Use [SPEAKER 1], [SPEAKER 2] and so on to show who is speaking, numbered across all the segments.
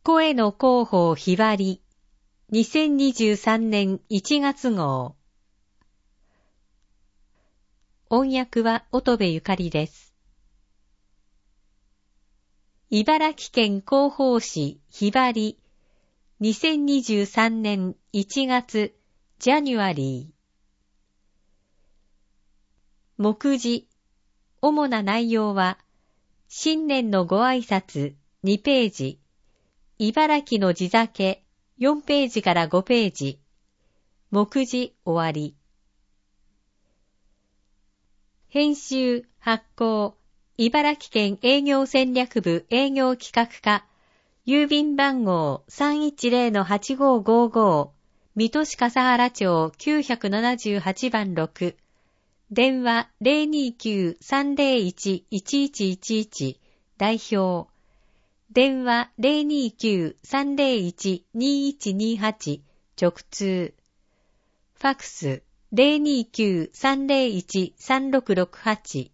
[SPEAKER 1] 声の広報ひばり2023年1月号。音訳は乙部ゆかりです。茨城県広報誌ひばり2023年1月ジャニュアリー。目次。主な内容は、新年のご挨拶2ページ、茨城の地酒4ページから5ページ、目次終わり。編集発行、茨城県営業戦略部営業企画課、郵便番号 310-8555、水戸市笠原町978番6、電話 029-301-1111 代表。電話 029-301-2128 直通。ファクス 029-301-3668。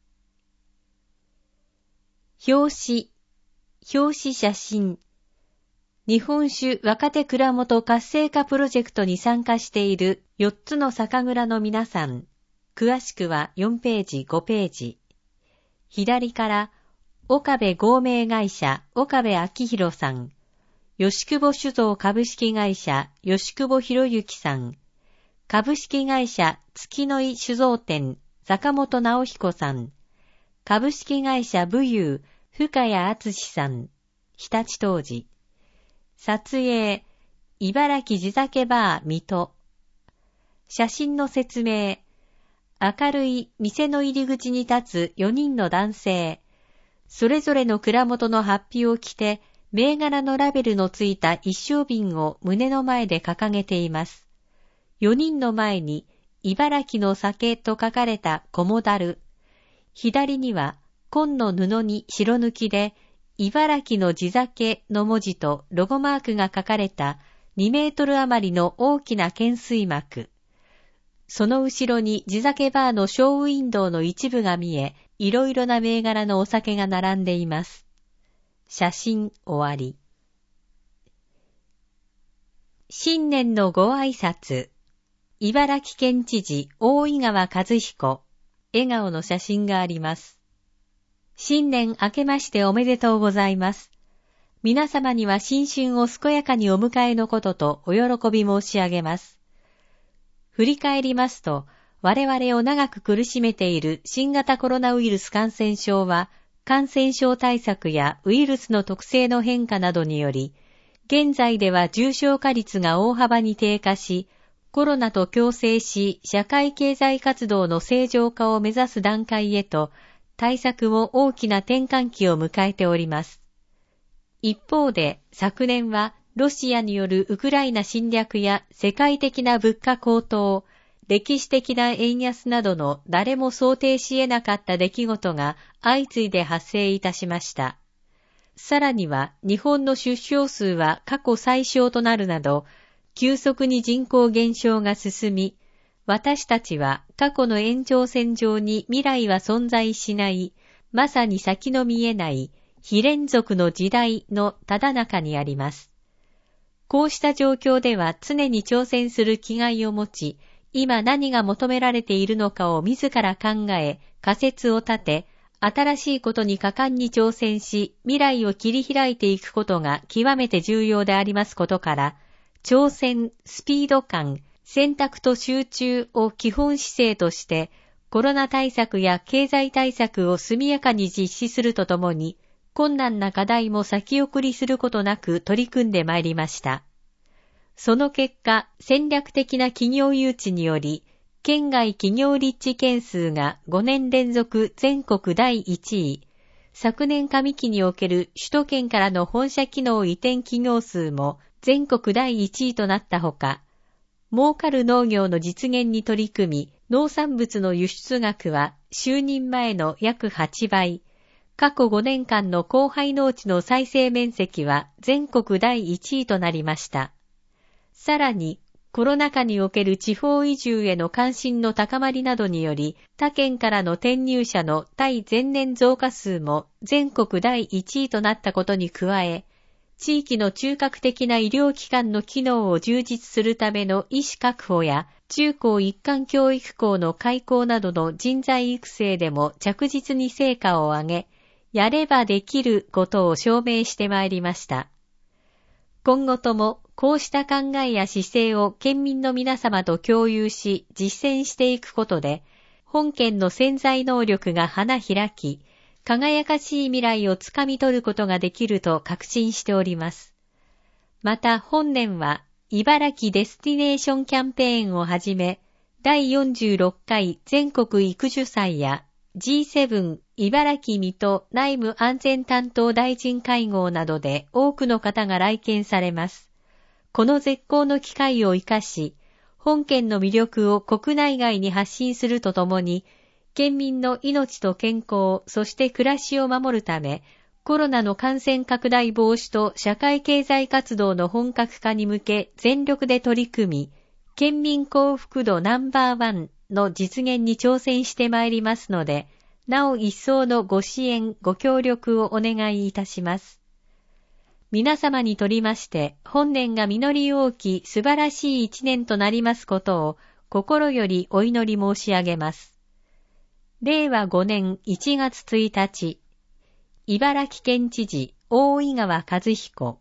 [SPEAKER 1] 表紙写真。日本酒若手蔵元活性化プロジェクトに参加している4つの酒蔵の皆さん。詳しくは4ページ5ページ。左から岡部合名会社岡部明宏さん、吉久保酒造株式会社吉久保博之さん、株式会社月の井酒造店坂本直彦さん、株式会社武勇深谷敦さん、日立当時。撮影茨城地酒バー水戸。写真の説明。明るい店の入り口に立つ4人の男性。それぞれの蔵元の法被を着て、銘柄のラベルのついた一升瓶を胸の前で掲げています。4人の前に、茨城の酒と書かれた小モダル。左には、紺の布に白抜きで、茨城の地酒の文字とロゴマークが書かれた2メートル余りの大きな懸垂幕。その後ろに地酒バーのショーウィンドウの一部が見え、いろいろな銘柄のお酒が並んでいます。写真終わり。新年のご挨拶。茨城県知事大井川和彦。笑顔の写真があります。新年明けましておめでとうございます。皆様には新春を健やかにお迎えのこととお喜び申し上げます。振り返りますと、我々を長く苦しめている新型コロナウイルス感染症は、感染症対策やウイルスの特性の変化などにより、現在では重症化率が大幅に低下し、コロナと共生し、社会経済活動の正常化を目指す段階へと、対策も大きな転換期を迎えております。一方で、昨年は、ロシアによるウクライナ侵略や世界的な物価高騰、歴史的な円安などの誰も想定し得なかった出来事が相次いで発生いたしました。さらには日本の出生数は過去最少となるなど、急速に人口減少が進み、私たちは過去の延長線上に未来は存在しない、まさに先の見えない非連続の時代のただ中にあります。こうした状況では常に挑戦する気概を持ち、今何が求められているのかを自ら考え、仮説を立て、新しいことに果敢に挑戦し、未来を切り開いていくことが極めて重要でありますことから、挑戦、スピード感、選択と集中を基本姿勢として、コロナ対策や経済対策を速やかに実施するとともに、困難な課題も先送りすることなく取り組んでまいりました。その結果、戦略的な企業誘致により、県外企業立地件数が5年連続全国第1位、昨年上期における首都圏からの本社機能移転企業数も全国第1位となったほか、儲かる農業の実現に取り組み、農産物の輸出額は就任前の約8倍、過去5年間の荒廃農地の再生面積は全国第1位となりました。さらに、コロナ禍における地方移住への関心の高まりなどにより、他県からの転入者の対前年増加数も全国第1位となったことに加え、 地域の中核的な医療機関の機能を充実するための医師確保や、中高一貫教育校の開校などの人材育成でも着実に成果を上げ、やればできることを証明してまいりました。今後ともこうした考えや姿勢を県民の皆様と共有し実践していくことで、本県の潜在能力が花開き、輝かしい未来をつかみ取ることができると確信しております。また本年は、茨城デスティネーションキャンペーンをはじめ、第46回全国育樹祭や G7 茨城水戸内務安全担当大臣会合などで多くの方が来県されます。この絶好の機会を生かし、本県の魅力を国内外に発信するとともに、県民の命と健康、そして暮らしを守るため、コロナの感染拡大防止と社会経済活動の本格化に向け全力で取り組み、県民幸福度No.1の実現に挑戦してまいりますので、なお一層のご支援、ご協力をお願いいたします。皆様にとりまして、本年が実り多き素晴らしい一年となりますことを、心よりお祈り申し上げます。令和5年1月1日、茨城県知事大井川和彦。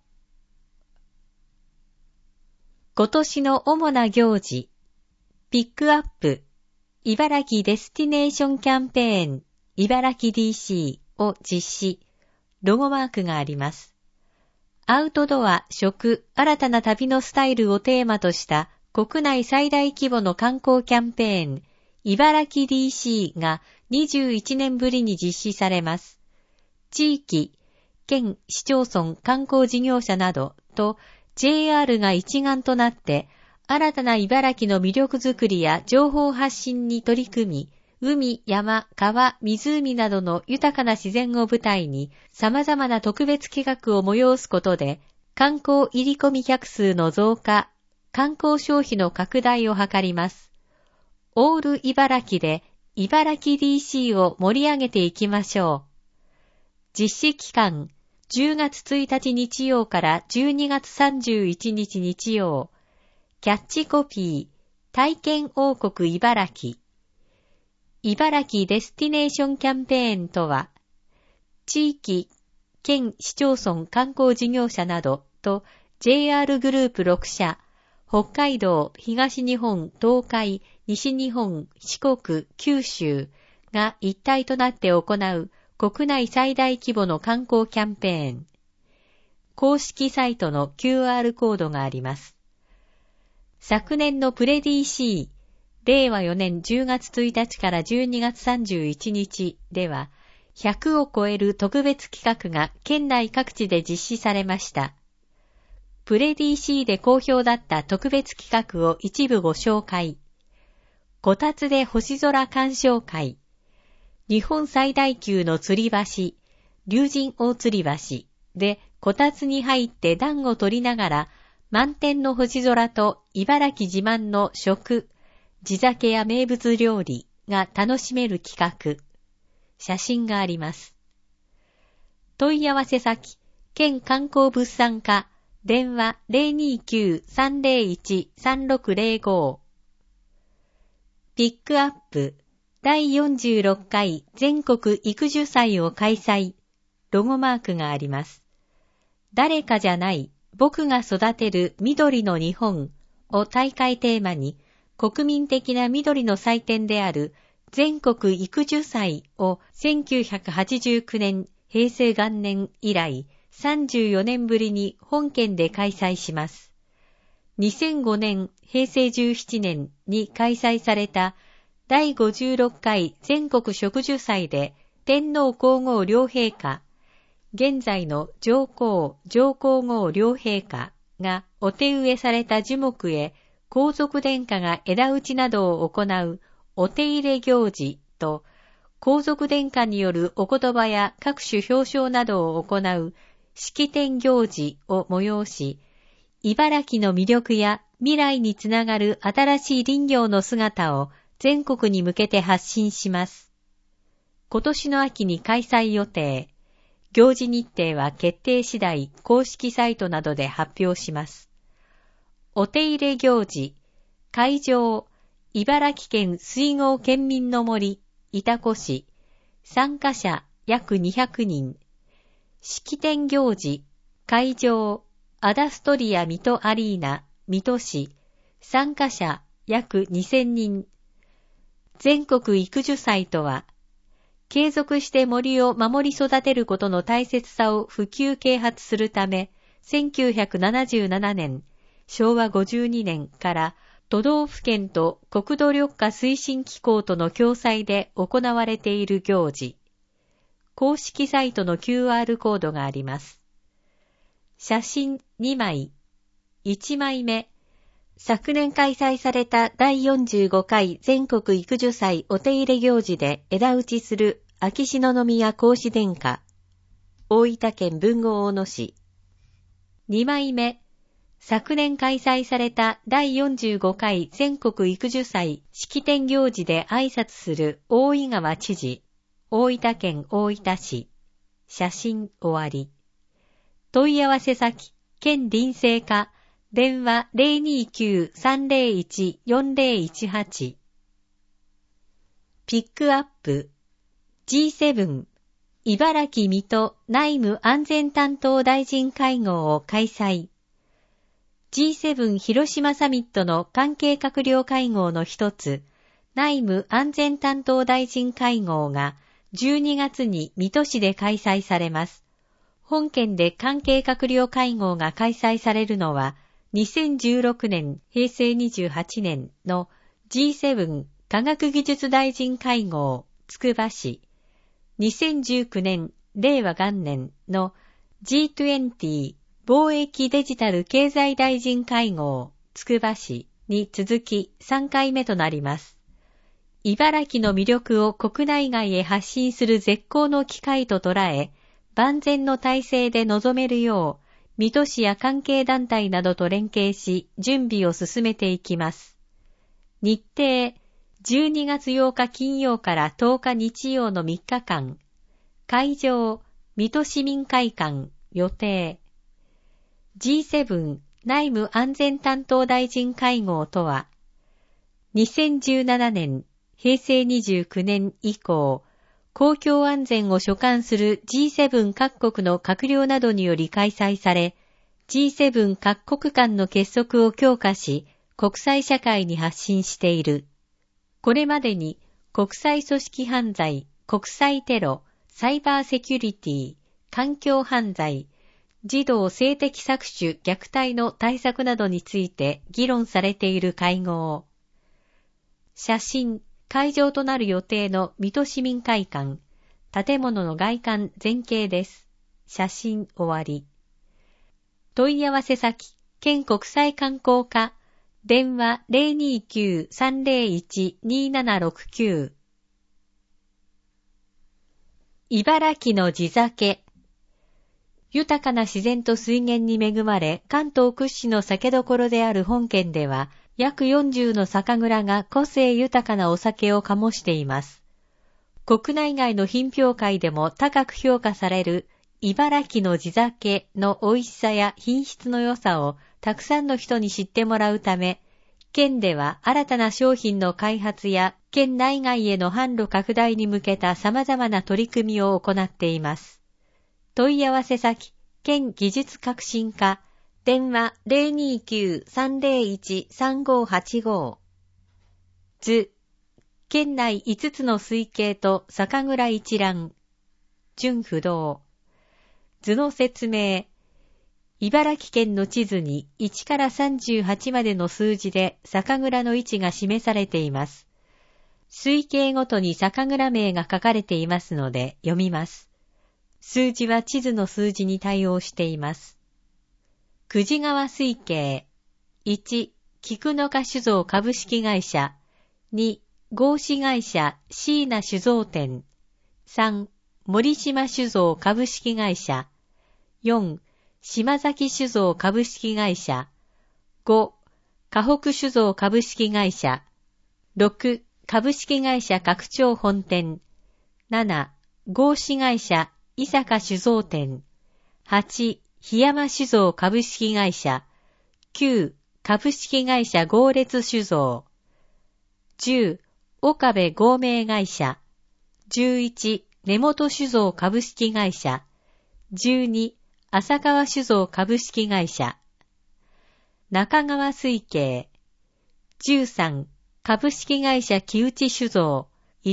[SPEAKER 1] 今年の主な行事、ピックアップ、茨城デスティネーションキャンペーン、茨城 DC を実施、ロゴマークがあります。アウトドア、食、新たな旅のスタイルをテーマとした国内最大規模の観光キャンペーン、茨城 DC が21年ぶりに実施されます。地域、県、市町村、観光事業者などと JR が一丸となって新たな茨城の魅力づくりや情報発信に取り組み、海、山、川、湖などの豊かな自然を舞台に様々な特別企画を催すことで観光入り込み客数の増加、観光消費の拡大を図ります。オール茨城で茨城 DC を盛り上げていきましょう。実施期間、10月1日日曜から12月31日日曜。キャッチコピー、体験王国茨城。茨城デスティネーションキャンペーンとは、地域、県市町村観光事業者などと JR グループ6社、北海道、東日本、東海、西日本、四国、九州が一体となって行う国内最大規模の観光キャンペーン。公式サイトの QR コードがあります。昨年のプレ DC、令和4年10月1日から12月31日では、100を超える特別企画が県内各地で実施されました。プレ DC で好評だった特別企画を一部ご紹介。こたつで星空鑑賞会。日本最大級の吊り橋、竜神大吊り橋でこたつに入って暖を取りながら満天の星空と茨城自慢の食、地酒や名物料理が楽しめる企画。写真があります。問い合わせ先、県観光物産課、電話 029-301-3605。ピックアップ、第46回全国育樹祭を開催。ロゴマークがあります。誰かじゃない、僕が育てる緑の日本を大会テーマに、国民的な緑の祭典である全国育樹祭を1989年平成元年以来34年ぶりに本県で開催します。2005年平成17年に開催された第56回全国植樹祭で天皇皇后両陛下、現在の上皇后両陛下がお手植えされた樹木へ皇族殿下が枝打ちなどを行うお手入れ行事と、皇族殿下によるお言葉や各種表彰などを行う式典行事を催し、茨城の魅力や未来につながる新しい林業の姿を全国に向けて発信します。今年の秋に開催予定。 行事日程は決定次第公式サイトなどで発表します。お手入れ行事、会場、茨城県水郷県民の森、潮来市、参加者約200人。式典行事、会場、アダストリア水戸アリーナ、水戸市、参加者約2000人。全国育樹祭とは、継続して森を守り育てることの大切さを普及啓発するため、1977年、昭和52年から都道府県と国土緑化推進機構との共催で行われている行事。公式サイトの QR コードがあります。写真2枚。1枚目。昨年開催された第45回全国育樹祭お手入れ行事で枝打ちする秋篠宮皇嗣殿下。大分県豊後大野市。2枚目。昨年開催された第45回全国育樹祭式典行事で挨拶する大井川知事。大分県大分市。写真終わり。問い合わせ先、県林政課、電話 029-301-4018。ピックアップ。G7、茨城水戸内務安全担当大臣会合を開催。G7 広島サミットの関係閣僚会合の一つ、内務安全担当大臣会合が12月に水戸市で開催されます。本県で関係閣僚会合が開催されるのは、2016年、平成28年の G7 科学技術大臣会合、つくば市、2019年、令和元年の G20 貿易デジタル経済大臣会合、つくば市に続き3回目となります。茨城の魅力を国内外へ発信する絶好の機会と捉え、万全の体制で臨めるよう、水戸市や関係団体などと連携し、準備を進めていきます。日程、12月8日金曜から10日日曜の3日間。会場、水戸市民会館、予定。G7 内務安全担当大臣会合とは、2017年、平成29年以降、公共安全を所管する G7 各国の閣僚などにより開催され、G7 各国間の結束を強化し、国際社会に発信している。これまでに国際組織犯罪、国際テロ、サイバーセキュリティ、環境犯罪、児童性的搾取虐待の対策などについて議論されている会合。写真、会場となる予定の水戸市民会館、建物の外観前景です。写真終わり。問い合わせ先、県国際観光課、電話 029-301-2769。茨城の地酒。豊かな自然と水源に恵まれ、関東屈指の酒どころである本県では、約40の酒蔵が個性豊かなお酒を醸しています。国内外の品評会でも高く評価される茨城の地酒の美味しさや品質の良さをたくさんの人に知ってもらうため、県では新たな商品の開発や県内外への販路拡大に向けた様々な取り組みを行っています。問い合わせ先、県技術革新課、電話 029-301-3585。図、県内5つの水系と酒蔵一覧。順不動。図の説明。茨城県の地図に1から38までの数字で酒蔵の位置が示されています。水系ごとに酒蔵名が書かれていますので読みます。数字は地図の数字に対応しています。久慈川水系。1、菊の花酒造株式会社。2、合資会社椎名酒造店。3、森島酒造株式会社。4、島崎酒造株式会社。5、河北酒造株式会社。6、株式会社拡張本店。7、合資会社伊坂酒造店。8、檜山酒造株式会社。9、株式会社合列酒造。10、岡部合名会社。11、根本酒造株式会社。12、浅川酒造株式会社。中川水系。13、株式会社木内酒造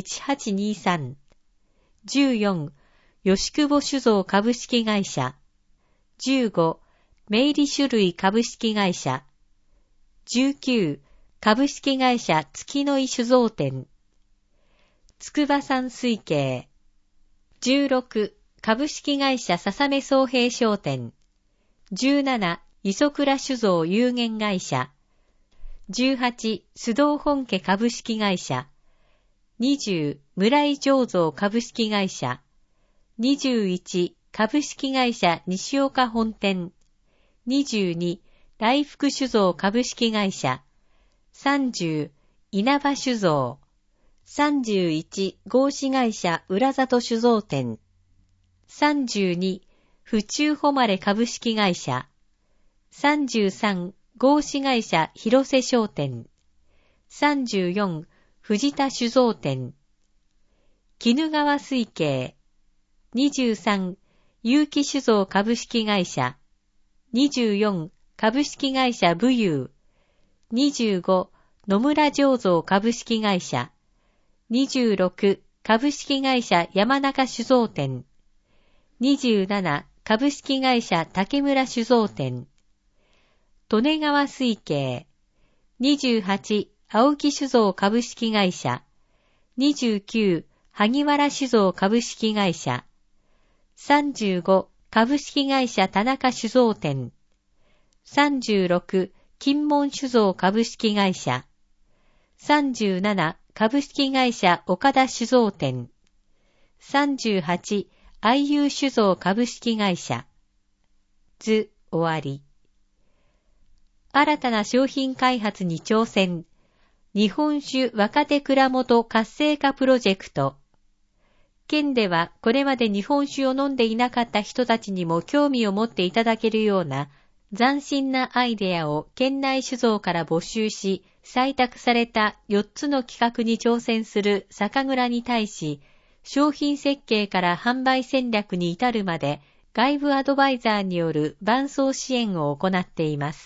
[SPEAKER 1] 1823。14、吉久保酒造株式会社。15、明理酒類株式会社。19、株式会社月の井酒造店。筑波山水系。16、株式会社笹目総平商店。17、磯倉酒造有限会社。18、須藤本家株式会社。20、村井醸造株式会社。21、株式会社西岡本店。22、大福酒造株式会社。30、稲葉酒造。31、合資会社浦里酒造店。32、府中誉株式会社。33、合資会社広瀬商店。34、藤田酒造店。鬼怒川水系。23、有機酒造株式会社。24、株式会社武勇。25、野村醸造株式会社。26、株式会社山中酒造店。27、株式会社竹村酒造店。利根川水系。28、青木酒造株式会社。29、萩原酒造株式会社。35、株式会社田中酒造店。36、金門酒造株式会社。37、株式会社岡田酒造店。38、愛友酒造株式会社。終わり。新たな商品開発に挑戦。日本酒若手蔵元活性化プロジェクト。県ではこれまで日本酒を飲んでいなかった人たちにも興味を持っていただけるような斬新なアイデアを県内酒造から募集し、採択された4つの企画に挑戦する酒蔵に対し、商品設計から販売戦略に至るまで外部アドバイザーによる伴走支援を行っています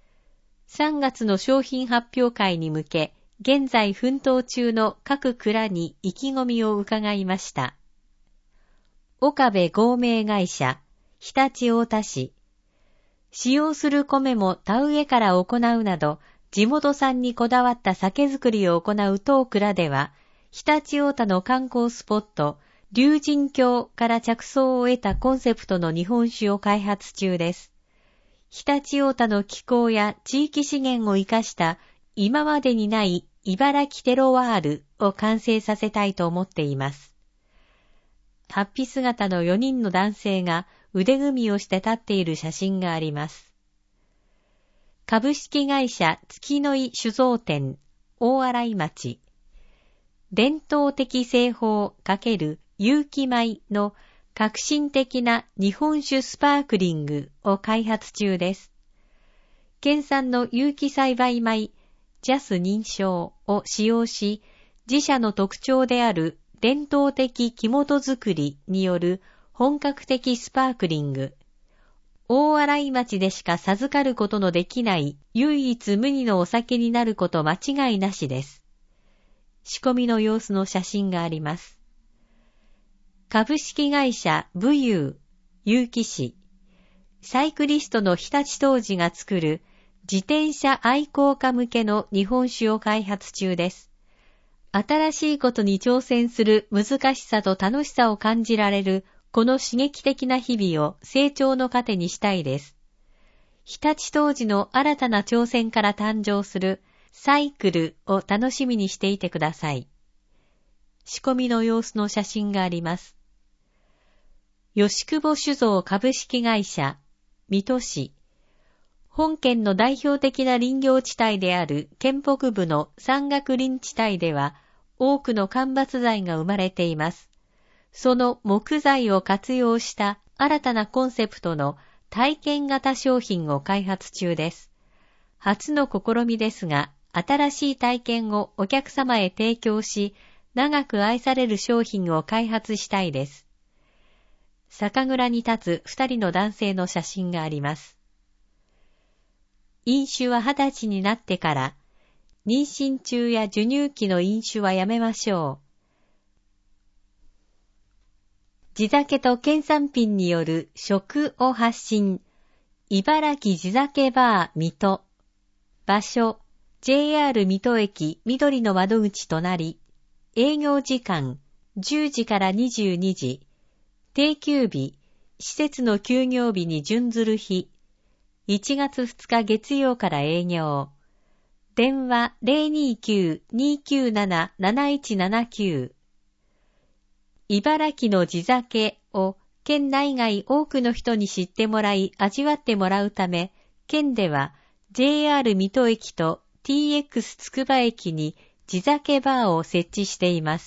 [SPEAKER 1] 。3月の商品発表会に向け、現在奮闘中の各蔵に意気込みを伺いました。岡部合名会社、常陸太田市。使用する米も田植えから行うなど、地元産にこだわった酒造りを行う当蔵では、常陸太田の観光スポット、龍神峡から着想を得たコンセプトの日本酒を開発中です。常陸太田の気候や地域資源を生かした今までにない茨城テロワールを完成させたいと思っています。法被姿の4人の男性が腕組みをして立っている写真があります。株式会社月の井酒造店大洗町。伝統的製法×有機米の革新的な日本酒スパークリングを開発中です。県産の有機栽培米ジャス認証を使用し、自社の特徴である伝統的木本作りによる本格的スパークリング。大洗町でしか授かることのできない唯一無二のお酒になること間違いなしです。仕込みの様子の写真があります。株式会社武勇、有機市。サイクリストの日立当時が作る自転車愛好家向けの日本酒を開発中です。新しいことに挑戦する難しさと楽しさを感じられるこの刺激的な日々を成長の糧にしたいです。日立当時の新たな挑戦から誕生するサイクルを楽しみにしていてください。仕込みの様子の写真があります。吉久保酒造株式会社、水戸市。本県の代表的な林業地帯である県北部の山岳林地帯では多くの間伐材が生まれています。 その木材を活用した新たなコンセプトの体験型商品を開発中です。初の試みですが、新しい体験をお客様へ提供し、長く愛される商品を開発したいです。酒蔵に立つ2人の男性の写真があります。飲酒は20歳になってから、妊娠中や授乳期の飲酒はやめましょう。地酒と県産品による食を発信。茨城地酒バー水戸。場所、JR 水戸駅緑の窓口となり、営業時間、10時から22時。定休日、施設の休業日に準ずる日。1月2日月曜から営業。電話 029-297-7179。茨城の地酒を県内外多くの人に知ってもらい味わってもらうため、県では JR 水戸駅と TX つくば駅に地酒バーを設置しています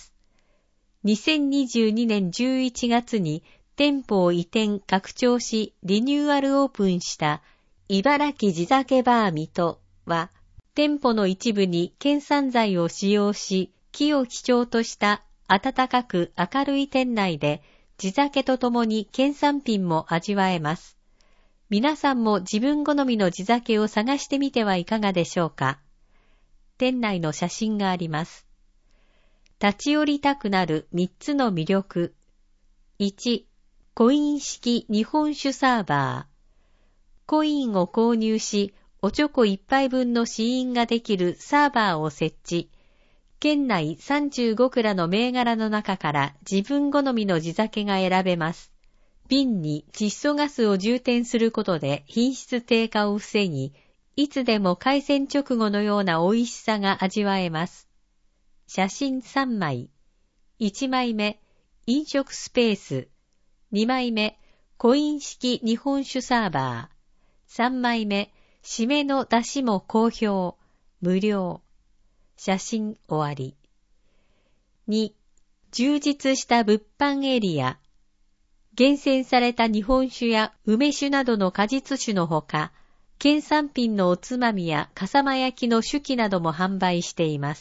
[SPEAKER 1] 。2022年11月に店舗を移転拡張しリニューアルオープンした茨城地酒バー水戸は、店舗の一部に県産材を使用し、木を基調とした暖かく明るい店内で地酒とともに県産品も味わえます。皆さんも自分好みの地酒を探してみてはいかがでしょうか。店内の写真があります。立ち寄りたくなる3つの魅力。1、コイン式日本酒サーバー。コインを購入し、おちょこ1杯分の試飲ができるサーバーを設置。県内35蔵の銘柄の中から自分好みの地酒が選べます。瓶に窒素ガスを充填することで品質低下を防ぎ、いつでも開栓直後のような美味しさが味わえます。写真3枚。1枚目、飲食スペース。2枚目、コイン式日本酒サーバー。3枚目、締めの出汁も好評、無料。写真終わり。2、充実した物販エリア。厳選された日本酒や梅酒などの果実酒のほか、県産品のおつまみや笠間焼きの酒器なども販売しています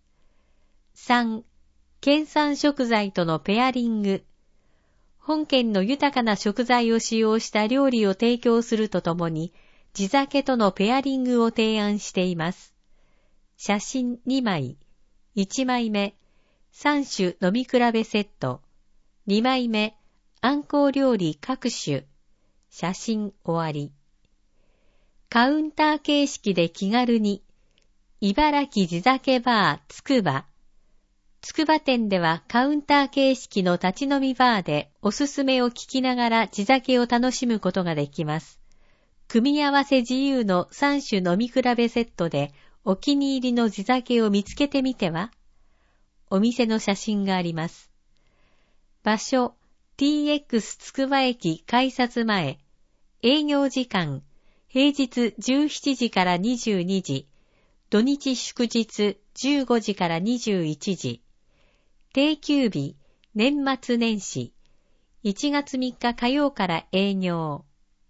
[SPEAKER 1] 。3、県産食材とのペアリング。本県の豊かな食材を使用した料理を提供するとともに、地酒とのペアリングを提案しています。写真2枚。1枚目、3種飲み比べセット。2枚目、あんこう料理各種。写真終わり。カウンター形式で気軽に。茨城地酒バーつくば。つくば店ではカウンター形式の立ち飲みバーでおすすめを聞きながら地酒を楽しむことができます。組み合わせ自由の3種飲み比べセットでお気に入りの地酒を見つけてみては？お店の写真があります。場所、TX つくば駅改札前。営業時間、平日17時から22時。土日祝日15時から21時。定休日、年末年始。1月3日火曜から営業。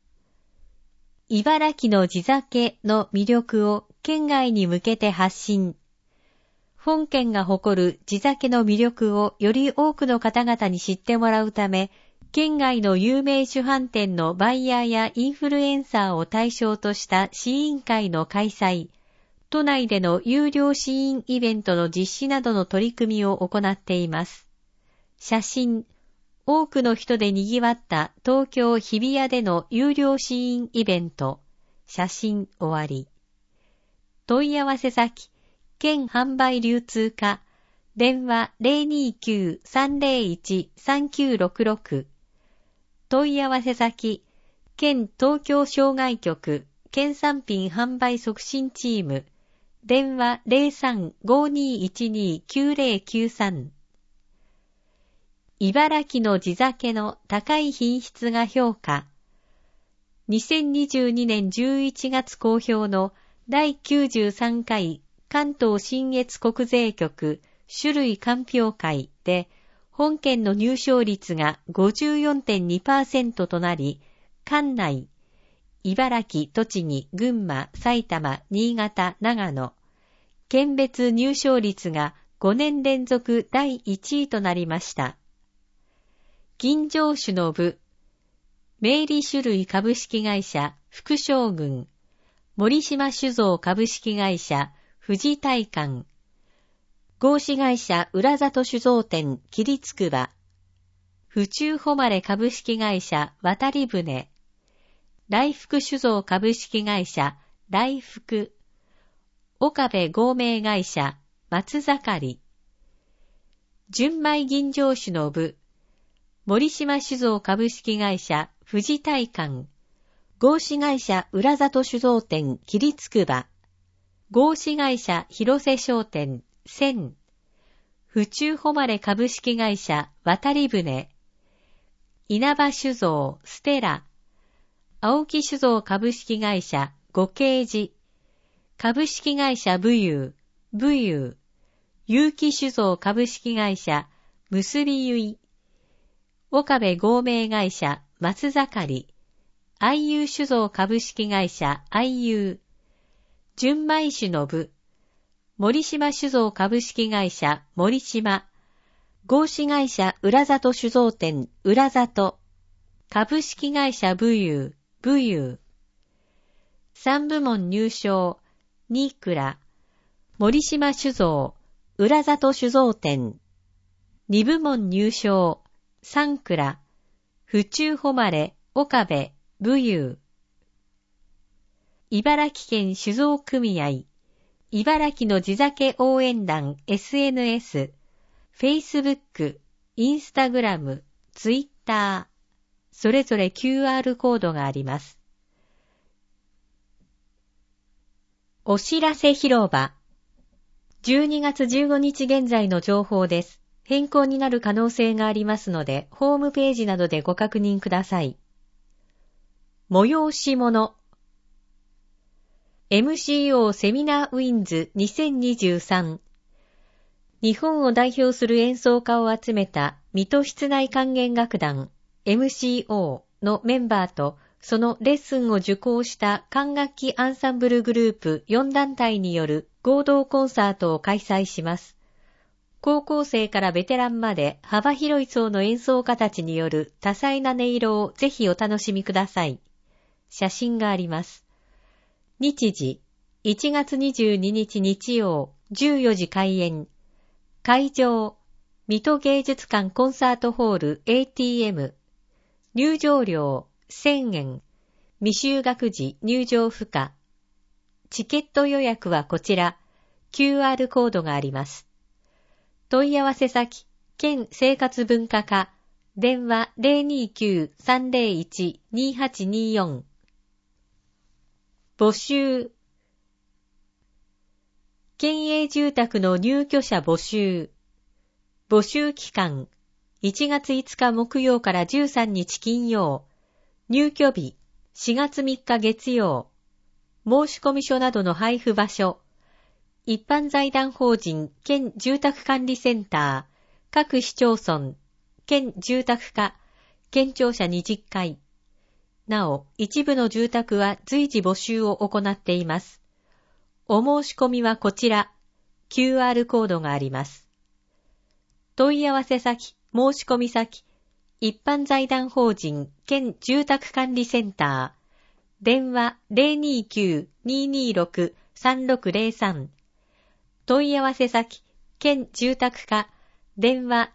[SPEAKER 1] 茨城の地酒の魅力を県外に向けて発信。本県が誇る地酒の魅力をより多くの方々に知ってもらうため、県外の有名酒販店のバイヤーやインフルエンサーを対象とした試飲会の開催、都内での有料試飲イベントの実施などの取り組みを行っています。写真、多くの人で賑わった東京日比谷での有料試飲イベント。写真終わり。問い合わせ先、県販売流通課、電話 029-301-3966。問い合わせ先、県東京商外局、県産品販売促進チーム、電話 03-5212-9093。茨城の地酒の高い品質が評価。2022年11月公表の第93回関東信越国税局種類鑑評会で、 本県の入賞率が 54.2% となり、管内、茨城、栃木、群馬、埼玉、新潟、長野、県別入賞率が5年連続第1位となりました。吟醸酒の部、明理酒類株式会社副将軍、森島酒造株式会社富士大館、合資会社浦里酒造店桐筑波、府中誉株式会社渡り船、来福酒造株式会社来福、岡部合名会社松盛、純米吟醸酒の部、森島酒造株式会社富士大館、合資会社浦里酒造店桐筑波、合資会社広瀬商店千、府中誉株式会社渡り船、稲葉酒造ステラ、青木酒造株式会社五慶寺、株式会社武勇、結城酒造株式会社結び結、岡部合名会社松盛、愛友酒造株式会社愛友、純米酒の部、森島酒造株式会社森島、合資会社浦里酒造店浦里、株式会社武勇、3部門入賞、2蔵、森島酒造、浦里酒造店、2部門入賞、3蔵、府中誉、岡部、武勇。茨城県酒造組合、茨城の地酒応援団 SNS、Facebook、Instagram、Twitter、それぞれ QR コードがあります。お知らせ広場。12月15日現在の情報です。変更になる可能性がありますので、ホームページなどでご確認ください。催し物。MCO セミナーウィンズ2023。日本を代表する演奏家を集めた水戸室内管弦楽団 MCO のメンバーとそのレッスンを受講した管楽器アンサンブルグループ4団体による合同コンサートを開催します。高校生からベテランまで幅広い層の演奏家たちによる多彩な音色をぜひお楽しみください。写真があります。日時、1月22日日曜、14時開演。会場、水戸芸術館コンサートホール ATM。入場料、1000円。未就学時入場不可。チケット予約はこちら、QR コードがあります。問い合わせ先、県生活文化課、電話 029-301-2824。募集。県営住宅の入居者募集。募集期間、1月5日木曜から13日金曜。入居日、4月3日月曜。申込書などの配布場所。一般財団法人県住宅管理センター、各市町村、県住宅課、県庁舎20階。なお、一部の住宅は随時募集を行っています。お申し込みはこちら、QR コードがあります。問い合わせ先、申し込み先、一般財団法人県住宅管理センター、電話 029-226-3603。問い合わせ先、県住宅課、電話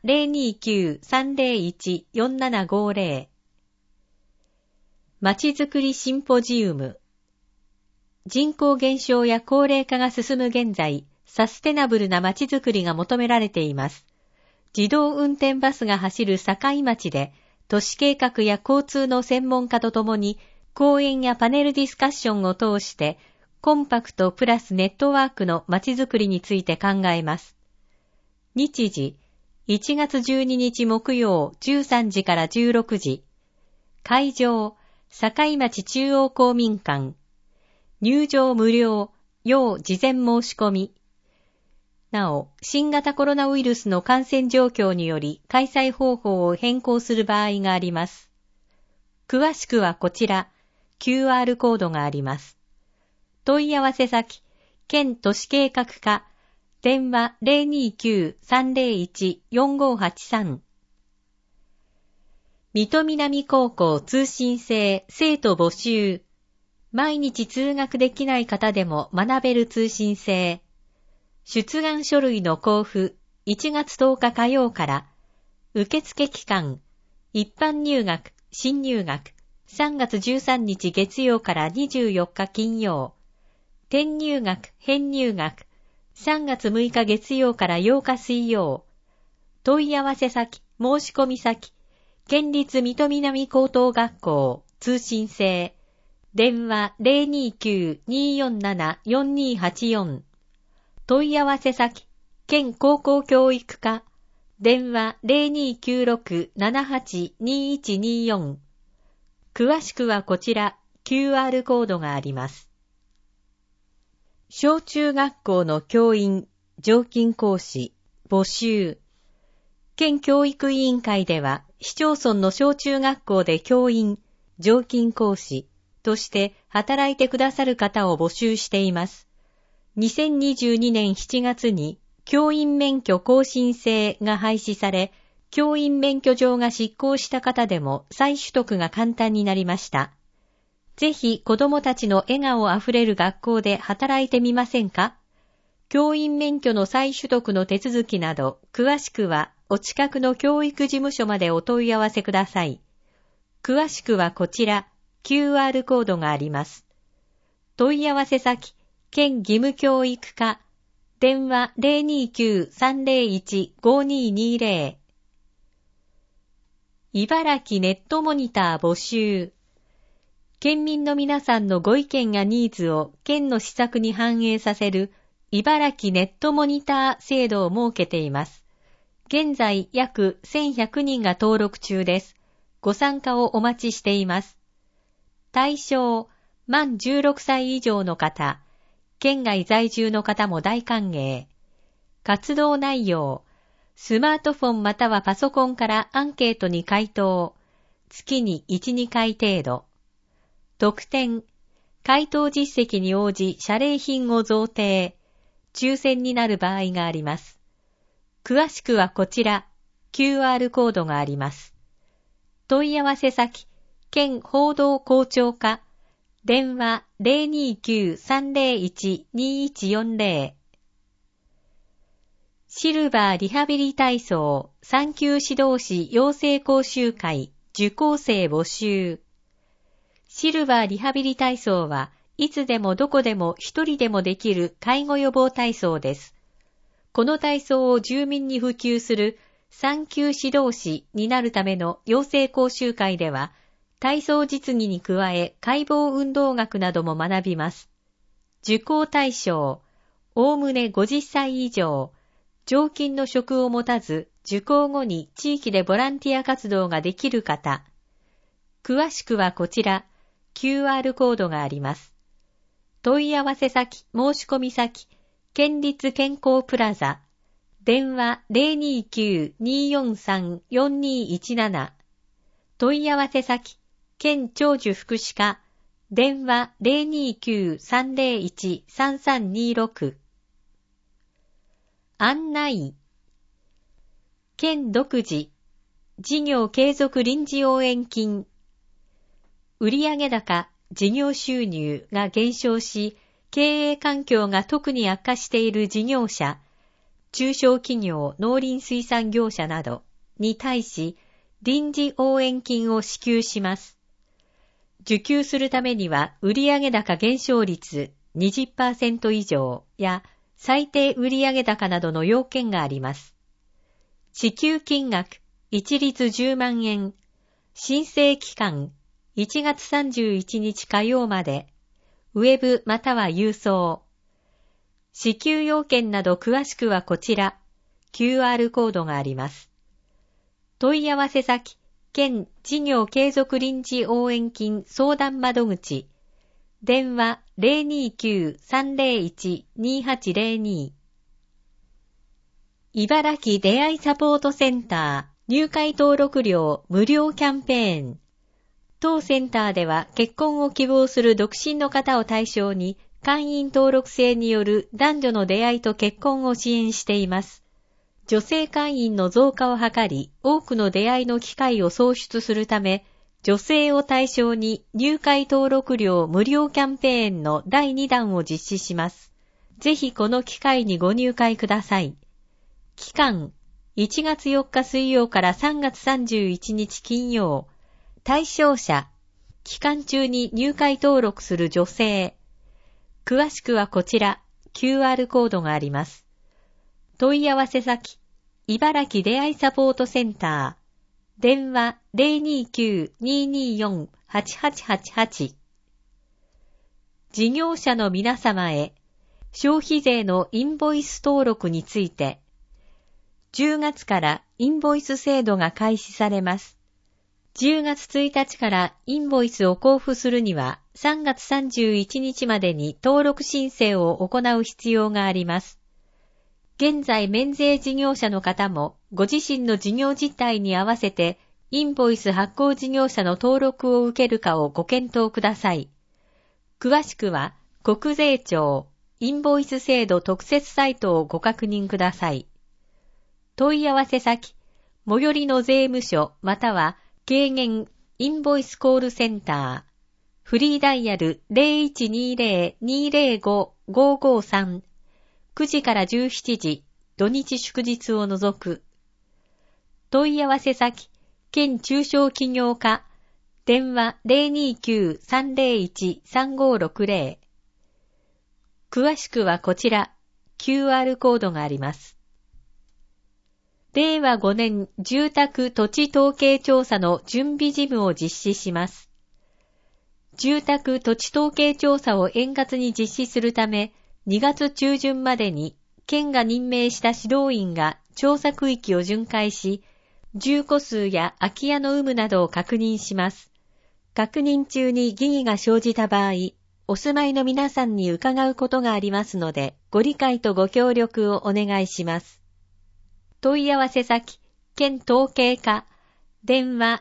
[SPEAKER 1] 029-301-4750。まちづくりシンポジウム。人口減少や高齢化が進む現在、サステナブルなまちづくりが求められています。自動運転バスが走る境町で、都市計画や交通の専門家とともに、講演やパネルディスカッションを通して、コンパクトプラスネットワークのまちづくりについて考えます。日時、1月12日木曜13時から16時。会場、境町中央公民館。入場無料、要事前申し込み。 なお、新型コロナウイルスの感染状況により開催方法を変更する場合があります。詳しくはこちら、QR コードがあります。問い合わせ先、県都市計画課、電話 029-301-4583。水戸南高校通信制生徒募集。毎日通学できない方でも学べる通信制。出願書類の交付、1月10日火曜から、受付期間、一般入学、新入学、3月13日月曜から24日金曜、転入学、編入学、3月6日月曜から8日水曜、問い合わせ先、申し込み先、県立水戸南高等学校、通信制、電話 029-247-4284。問い合わせ先、県高校教育課、電話 0296-782124。詳しくはこちら、QR コードがあります。小中学校の教員、常勤講師、募集。県教育委員会では、市町村の小中学校で教員、常勤講師として働いてくださる方を募集しています。2022年7月に教員免許更新制が廃止され、教員免許状が失効した方でも再取得が簡単になりました。ぜひ子どもたちの笑顔あふれる学校で働いてみませんか？教員免許の再取得の手続きなど、詳しくはお近くの教育事務所までお問い合わせください。詳しくはこちら、QR コードがあります。問い合わせ先、県義務教育課、電話 029-301-5220。茨城ネットモニター募集。県民の皆さんのご意見やニーズを県の施策に反映させる茨城ネットモニター制度を設けています。現在約1100人が登録中です。ご参加をお待ちしています。対象、満16歳以上の方、県外在住の方も大歓迎。活動内容、スマートフォンまたはパソコンからアンケートに回答、月に1、2回程度。特典、回答実績に応じ謝礼品を贈呈、抽選になる場合があります。詳しくはこちら、QR コードがあります。問い合わせ先、県報道校長課、電話 029-301-2140。シルバーリハビリ体操3級指導士養成講習会受講生募集。シルバーリハビリ体操はいつでもどこでも一人でもできる介護予防体操です。この体操を住民に普及する3級指導士になるための養成講習会では、体操実技に加え解剖運動学なども学びます。受講対象、おおむね50歳以上、常勤の職を持たず、受講後に地域でボランティア活動ができる方。詳しくはこちら、QR コードがあります。問い合わせ先、申し込み先、県立健康プラザ、電話 029-243-4217。問い合わせ先、県長寿福祉課、電話 029-301-3326。案内。県独自、事業継続臨時応援金。売上高、事業収入が減少し、経営環境が特に悪化している事業者、中小企業、農林水産業者などに対し、臨時応援金を支給します。受給するためには、売上高減少率 20% 以上や、最低売上高などの要件があります。支給金額、一律10万円。申請期間、1月31日火曜まで。ウェブまたは郵送。支給要件など詳しくはこちら、QR コードがあります。問い合わせ先、県事業継続臨時応援金相談窓口。電話 029-301-2802。 茨城出会いサポートセンター入会登録料無料キャンペーン。当センターでは結婚を希望する独身の方を対象に会員登録制による男女の出会いと結婚を支援しています。女性会員の増加を図り、多くの出会いの機会を創出するため、女性を対象に入会登録料無料キャンペーンの第2弾を実施します。ぜひこの機会にご入会ください。期間、1月4日水曜から3月31日金曜。対象者、期間中に入会登録する女性。詳しくはこちら、QR コードがあります。問い合わせ先、茨城出会いサポートセンター。電話 029-224-8888。事業者の皆様へ、消費税のインボイス登録について、10月からインボイス制度が開始されます。10月1日からインボイスを交付するには3月31日までに登録申請を行う必要があります。現在免税事業者の方もご自身の事業実態に合わせてインボイス発行事業者の登録を受けるかをご検討ください。詳しくは国税庁インボイス制度特設サイトをご確認ください。問い合わせ先、最寄りの税務署または軽減インボイスコールセンター。フリーダイヤル 0120-205-553。9時から17時、土日祝日を除く。問い合わせ先、県中小企業課。電話 029-301-3560。詳しくはこちら、QR コードがあります。令和5年住宅土地統計調査の準備事務を実施します。住宅土地統計調査を円滑に実施するため、2月中旬までに県が任命した指導員が調査区域を巡回し、住戸数や空き家の有無などを確認します。確認中に疑義が生じた場合、お住まいの皆さんに伺うことがありますので、ご理解とご協力をお願いします。問い合わせ先、県統計課、電話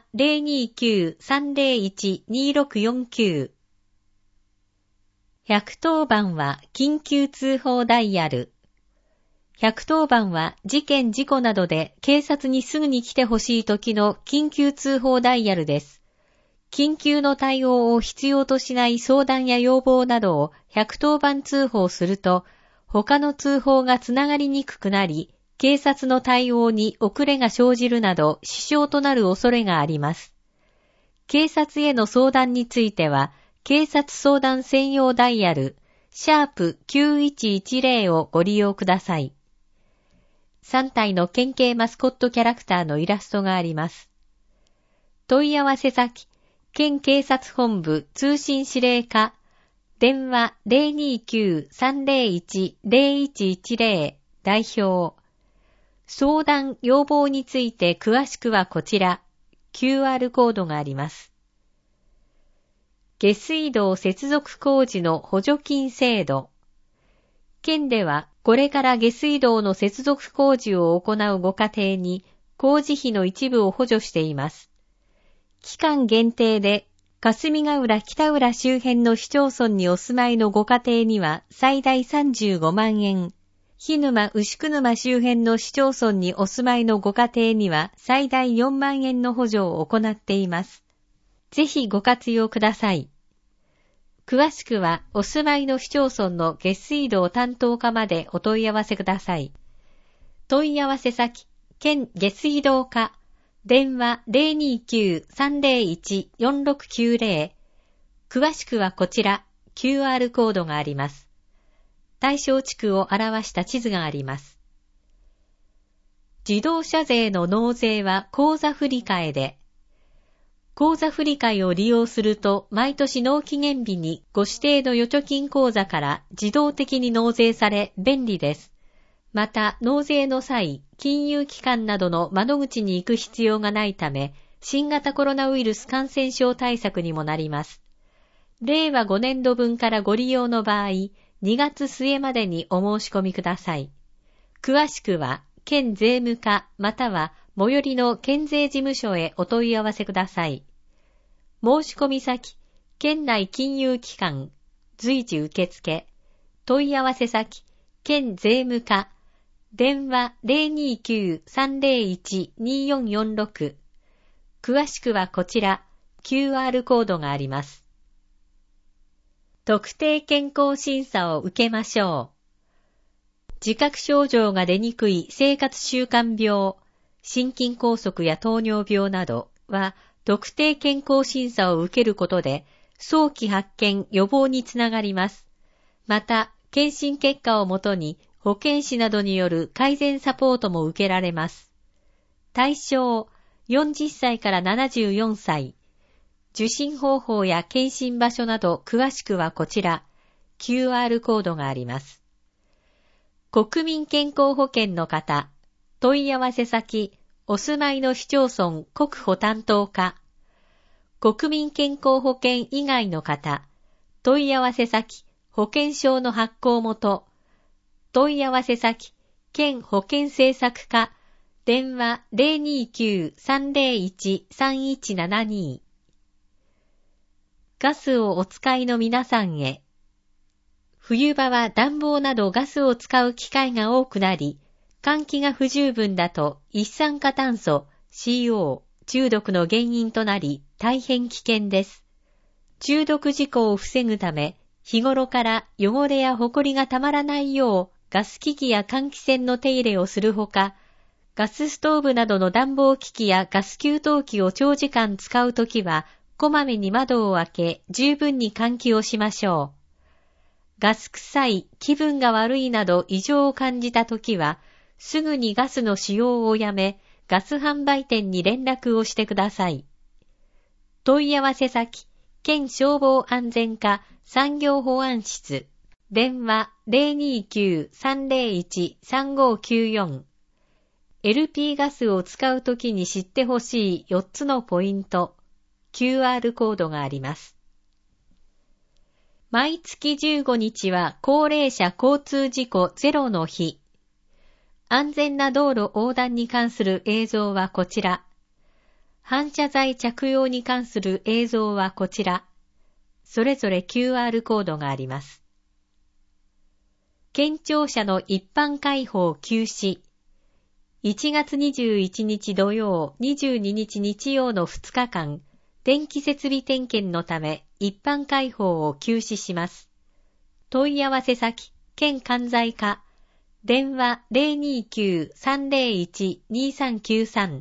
[SPEAKER 1] 029-301-2649。110番は緊急通報ダイヤル。110番は事件事故などで警察にすぐに来てほしい時の緊急通報ダイヤルです。緊急の対応を必要としない相談や要望などを110番通報すると、他の通報がつながりにくくなり、警察の対応に遅れが生じるなど支障となる恐れがあります。警察への相談については、警察相談専用ダイヤル、#9110 をご利用ください。3体の県警マスコットキャラクターのイラストがあります。問い合わせ先、県警察本部通信指令課、電話 029-301-0110 代表。相談・要望について詳しくはこちら、QR コードがあります。下水道接続工事の補助金制度。県ではこれから下水道の接続工事を行うご家庭に工事費の一部を補助しています。期間限定で霞ヶ浦北浦周辺の市町村にお住まいのご家庭には最大35万円。日沼牛久沼周辺の市町村にお住まいのご家庭には最大4万円の補助を行っています。ぜひご活用ください。詳しくはお住まいの市町村の下水道担当課までお問い合わせください。問い合わせ先、県下水道課、電話 029-301-4690。詳しくはこちら、QR コードがあります。対象地区を表した地図があります。自動車税の納税は口座振替で、口座振替を利用すると毎年納期限日にご指定の預貯金口座から自動的に納税され便利です。また納税の際、金融機関などの窓口に行く必要がないため、新型コロナウイルス感染症対策にもなります。令和5年度分からご利用の場合、2月末までにお申し込みください。詳しくは県税務課または最寄りの県税事務所へお問い合わせください。申し込み先、県内金融機関、随時受付、問い合わせ先、県税務課、電話 029-301-2446。詳しくはこちら、QR コードがあります。特定健康審査を受けましょう。自覚症状が出にくい生活習慣病、心筋梗塞や糖尿病などは、特定健康審査を受けることで、早期発見・予防につながります。また、検診結果をもとに、保健師などによる改善サポートも受けられます。対象、40歳から74歳。受診方法や検診場所など詳しくはこちら、QR コードがあります。国民健康保険の方、問い合わせ先、お住まいの市町村国保担当課。国民健康保険以外の方、問い合わせ先、保険証の発行元。問い合わせ先、県保健政策課、電話 029-301-3172。ガスをお使いの皆さんへ。冬場は暖房などガスを使う機会が多くなり、換気が不十分だと一酸化炭素 CO 中毒の原因となり大変危険です。中毒事故を防ぐため、日頃から汚れやホコリがたまらないようガス機器や換気扇の手入れをするほか、ガスストーブなどの暖房機器やガス給湯器を長時間使うときは、こまめに窓を開け十分に換気をしましょう。ガス臭い、気分が悪いなど異常を感じたときは、すぐにガスの使用をやめ、ガス販売店に連絡をしてください。問い合わせ先、県消防安全課産業保安室、電話 029-301-3594。LP ガスを使うときに知ってほしい4つのポイント、QR コードがあります。毎月15日は高齢者交通事故ゼロの日。安全な道路横断に関する映像はこちら。反射材着用に関する映像はこちら。それぞれ QR コードがあります。県庁舎の一般開放休止。1月21日土曜、22日日曜の2日間、電気設備点検のため一般開放を休止します。問い合わせ先、県関西課、電話 029-301-2393。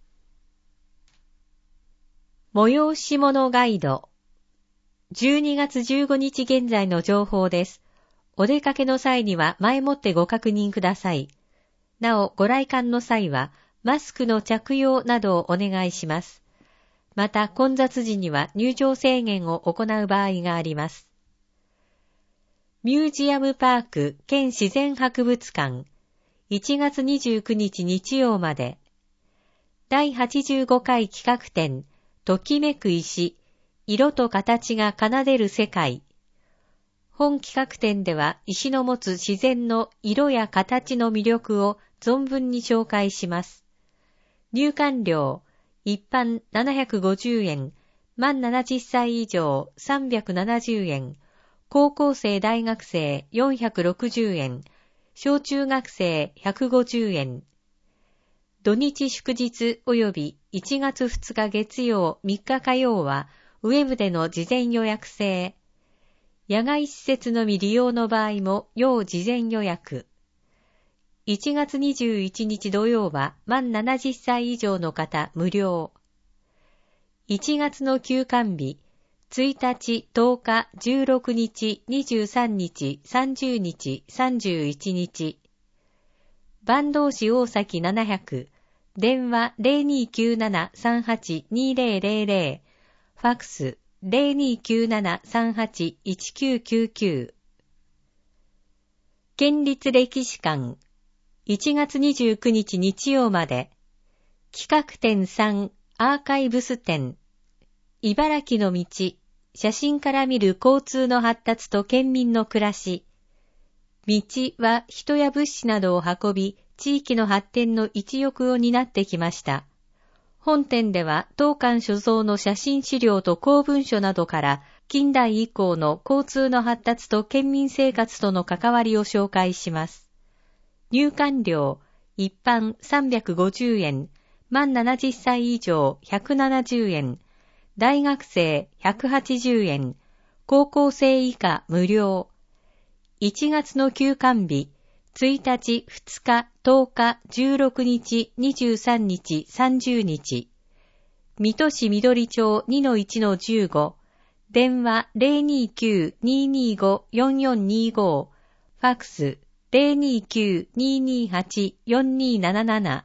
[SPEAKER 1] 催し物ガイド。12月15日現在の情報です。お出かけの際には前もってご確認ください。なお、ご来館の際は、マスクの着用などをお願いします。また、混雑時には入場制限を行う場合があります。ミュージアムパーク県自然博物館、1月29日日曜まで。第85回企画展、ときめく石、色と形が奏でる世界。本企画展では石の持つ自然の色や形の魅力を存分に紹介します。入館料、一般750円、満70歳以上370円、高校生大学生460円、小中学生150円。土日祝日及び1月2日月曜3日火曜はウェブでの事前予約制。野外施設のみ利用の場合も要事前予約。1月21日土曜は満70歳以上の方無料。1月の休館日、1日、10日、16日、23日、30日、31日。坂東市大崎700、電話 0297-38-2000、ファクス0297-38-1999。県立歴史館、1月29日日曜まで。企画展3、アーカイブス展。茨城の道、写真から見る交通の発達と県民の暮らし。道は人や物資などを運び、 地域の発展の一翼を担ってきました。本展では当館所蔵の写真資料と公文書などから近代以降の交通の発達と県民生活との関わりを紹介します。入館料、一般350円、満70歳以上170円、大学生180円、高校生以下無料。1月の休館日、1日、2日、10日、16日、23日、30日。水戸市緑町 2-1-15。電話 029-225-4425。ファックス 029-228-4277。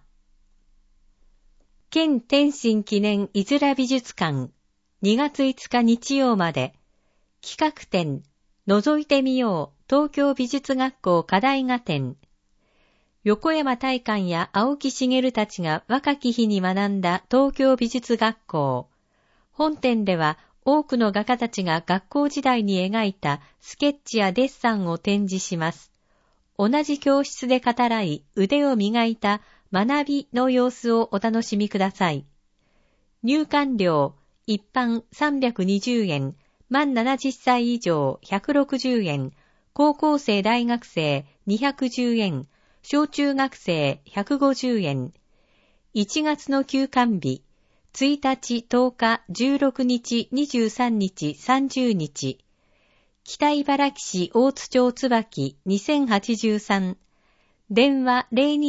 [SPEAKER 1] 県天津記念いづら美術館。2月5日日曜まで。企画展、覗いてみよう。東京美術学校課題画展。横山大観や青木茂たちが若き日に学んだ東京美術学校。本展では多くの画家たちが学校時代に描いたスケッチやデッサンを展示します。同じ教室で語らい腕を磨いた学びの様子をお楽しみください。入館料、一般320円、満70歳以上160円、高校生大学生210円、小中学生150円。1月の休館日、1日、10日、16日、23日、30日。北茨城市大津町椿2083。電話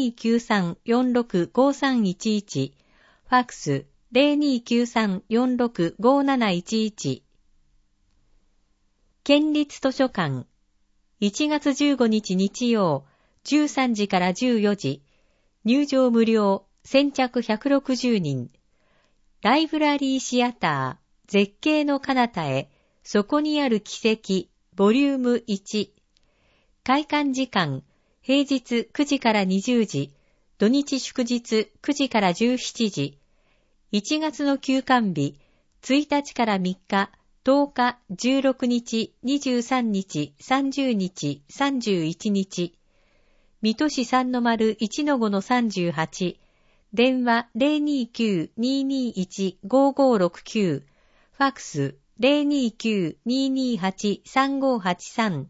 [SPEAKER 1] 0293-465311。ファックス 0293-465711。県立図書館。1月15日日曜、13時から14時。入場無料、先着160人。ライブラリーシアター、絶景の彼方へ、そこにある奇跡、ボリューム1。開館時間、平日9時から20時、土日祝日9時から17時。1月の休館日、1日から3日、10日、16日、23日、30日、31日。水戸市3-1-5-38。電話 029-221-5569。ファックス 029-228-3583。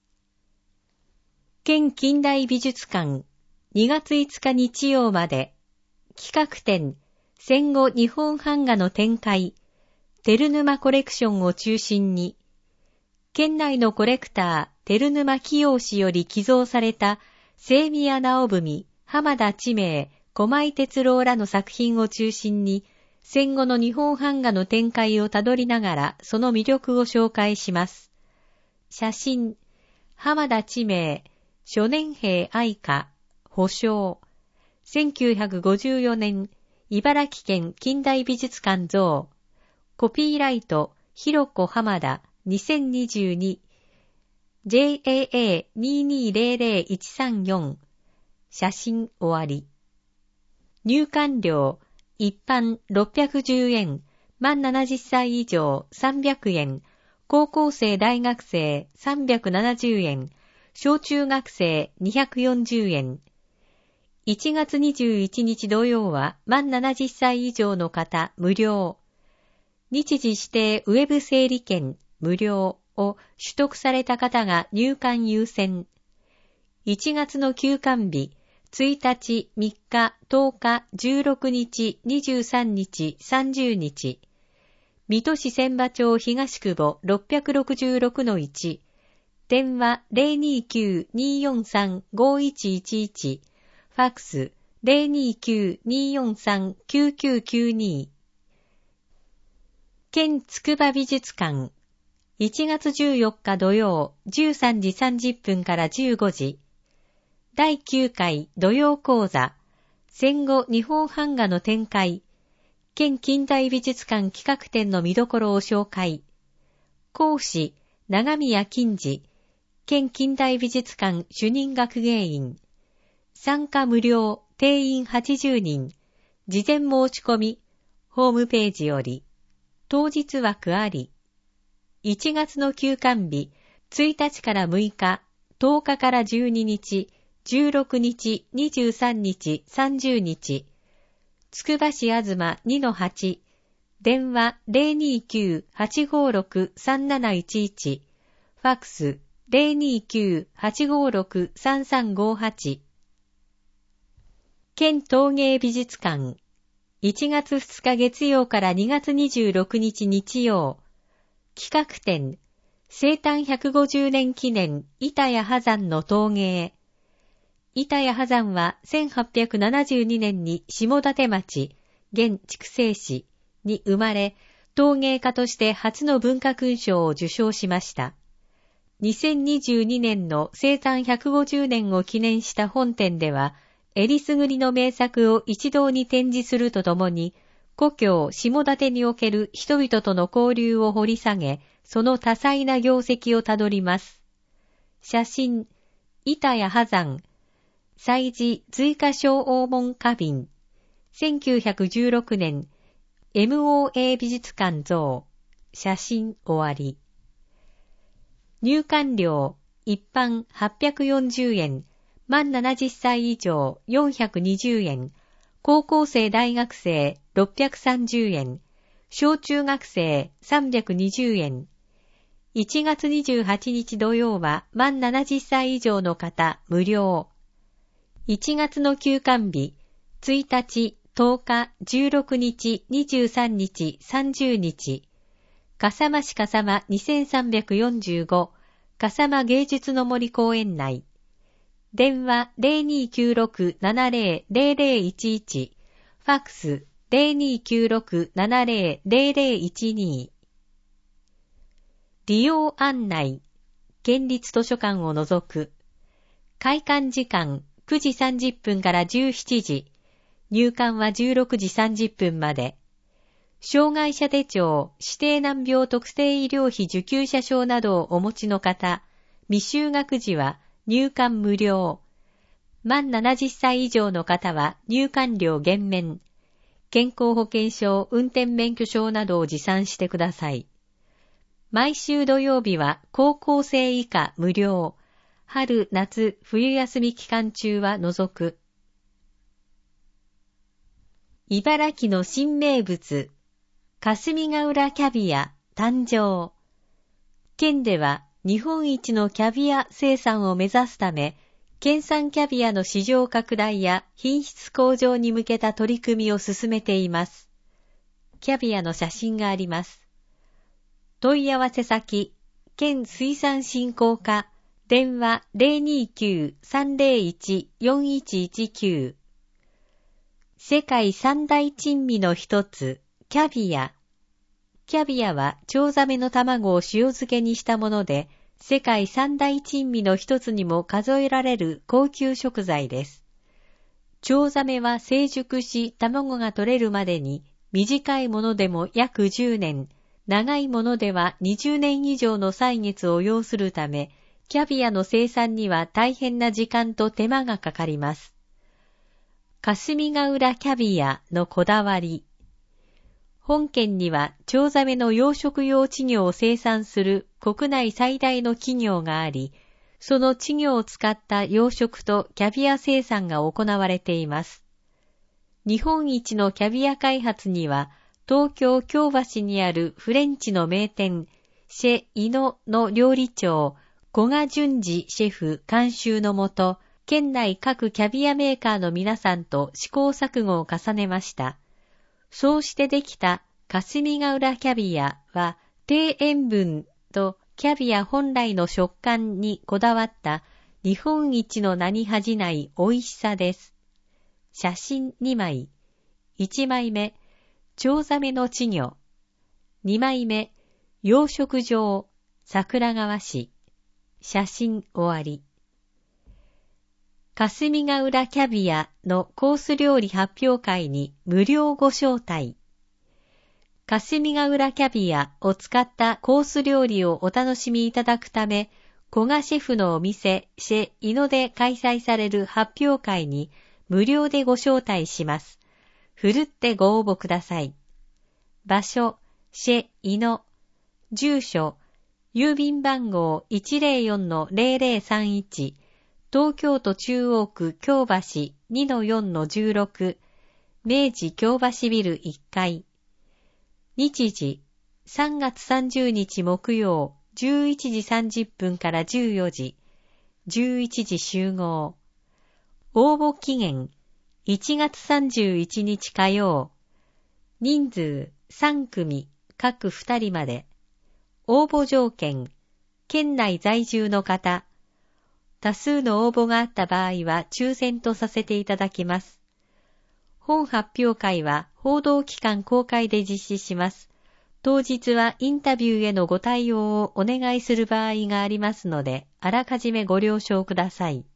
[SPEAKER 1] 県近代美術館。2月5日日曜まで。企画展、戦後日本版画の展開。照沼コレクションを中心に、県内のコレクター、照沼清氏より寄贈された、清宮直文、浜田知明、駒井哲郎らの作品を中心に、戦後の日本版画の展開をたどりながら、その魅力を紹介します。写真、浜田知明、諸年兵愛花、保証。1954年、茨城県近代美術館蔵。コピーライト、ひろこ浜田、2022、JAA2200-134。写真終わり。入館料、一般610円、満70歳以上300円、高校生大学生370円、小中学生240円。1月21日土曜は満70歳以上の方無料。日時指定ウェブ整理券無料を取得された方が入館優先。1月の休館日、1日、3日、10日、16日、23日、30日。水戸市千葉町東久保 666-1。電話 029-243-5111。ファックス 029-243-9992。県筑波美術館。1月14日土曜13時30分から15時。第9回土曜講座。戦後日本版画の展開。県近代美術館企画展の見どころを紹介。講師、長宮金次。県近代美術館主任学芸員。参加無料、定員80人。事前申し込み。ホームページより。当日枠あり。1月の休館日、1日から6日、10日から12日、 16日、23日、30日。つくば市あずま 2-8。電話 029-856-3711。ファックス 029-856-3358。県陶芸美術館。1月2日月曜から2月26日日曜。企画展。生誕150年記念板谷波山の陶芸。板谷波山は1872年に下館町、現筑西市に生まれ、陶芸家として初の文化勲章を受章しました。2022年の生誕150年を記念した本展では、えりすぐりの名作を一堂に展示するとともに、故郷下館における人々との交流を掘り下げ、その多彩な業績をたどります。写真、板谷波山、祭事追加小黄門花瓶、1916年、MOA 美術館像、写真終わり。入館料、一般840円、満70歳以上420円、高校生大学生630円、小中学生320円。1月28日土曜は満70歳以上の方無料。1月の休館日、1日、10日、16日、23日、30日。笠間市笠間2345、笠間芸術の森公園内。電話 0296-700011、ファックス 0296-700012。利用案内、県立図書館を除く。開館時間9時30分から17時。入館は16時30分まで。障害者手帳、指定難病特定医療費受給者証などをお持ちの方、未就学時は入館無料。満70歳以上の方は入館料減免。健康保険証、運転免許証などを持参してください。毎週土曜日は高校生以下無料。春、夏、冬休み期間中は除く。茨城の新名物、霞ヶ浦キャビア誕生。県では日本一のキャビア生産を目指すため、県産キャビアの市場拡大や品質向上に向けた取り組みを進めています。キャビアの写真があります。問い合わせ先、県水産振興課、電話 029-301-4119。世界三大珍味の一つ、キャビア。キャビアはチョウザメの卵を塩漬けにしたもので、世界三大珍味の一つにも数えられる高級食材です。チョウザメは成熟し卵が取れるまでに、短いものでも約10年、長いものでは20年以上の歳月を要するため、キャビアの生産には大変な時間と手間がかかります。霞ヶ浦キャビアのこだわり。本県にはチョウザメの養殖用稚魚を生産する国内最大の企業があり、その稚魚を使った養殖とキャビア生産が行われています。日本一のキャビア開発には、東京京橋にあるフレンチの名店、シェ・イノの料理長、古賀淳二シェフ監修のもと、県内各キャビアメーカーの皆さんと試行錯誤を重ねました。そうしてできた霞ヶ浦キャビアは、低塩分とキャビア本来の食感にこだわった日本一の名に恥じない美味しさです。写真2枚。1枚目、チョウザメの稚魚。2枚目、養殖場、桜川市。写真終わり。霞ヶ浦キャビアのコース料理発表会に無料ご招待。霞ヶ浦キャビアを使ったコース料理をお楽しみいただくため、古賀シェフのお店、シェ・イノで開催される発表会に無料でご招待します。ふるってご応募ください。場所、シェ・イノ。住所、郵便番号 104-0031、 東京都中央区京橋 2-4-16 明治京橋ビル1階。日時3月30日木曜11時30分から14時、11時集合。応募期限1月31日火曜。人数3組各2人まで。応募条件、県内在住の方。多数の応募があった場合は抽選とさせていただきます。本発表会は報道機関公開で実施します。当日はインタビューへのご対応をお願いする場合がありますので、あらかじめご了承ください。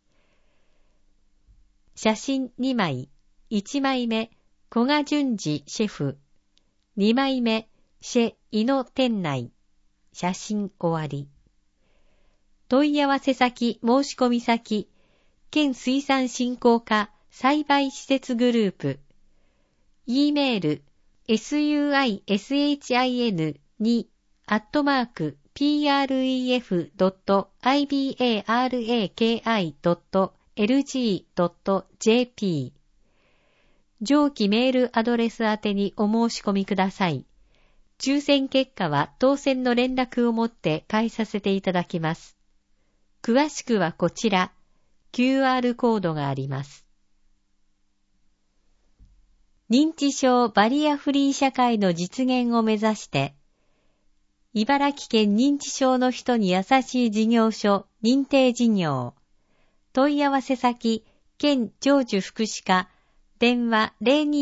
[SPEAKER 1] 写真2枚。1枚目、古賀淳二シェフ。2枚目、シェ・イノ店内。写真終わり。問い合わせ先、申し込み先、県水産振興課栽培施設グループ。E メール、suisan@pref.ibaraki.lg.jp 上記メールアドレス宛てにお申し込みください。抽選結果は当選の連絡をもって返させていただきます。詳しくはこちら、QR コードがあります。認知症バリアフリー社会の実現を目指して、茨城県認知症の人に優しい事業所認定事業。問い合わせ先、県長寿福祉課、電話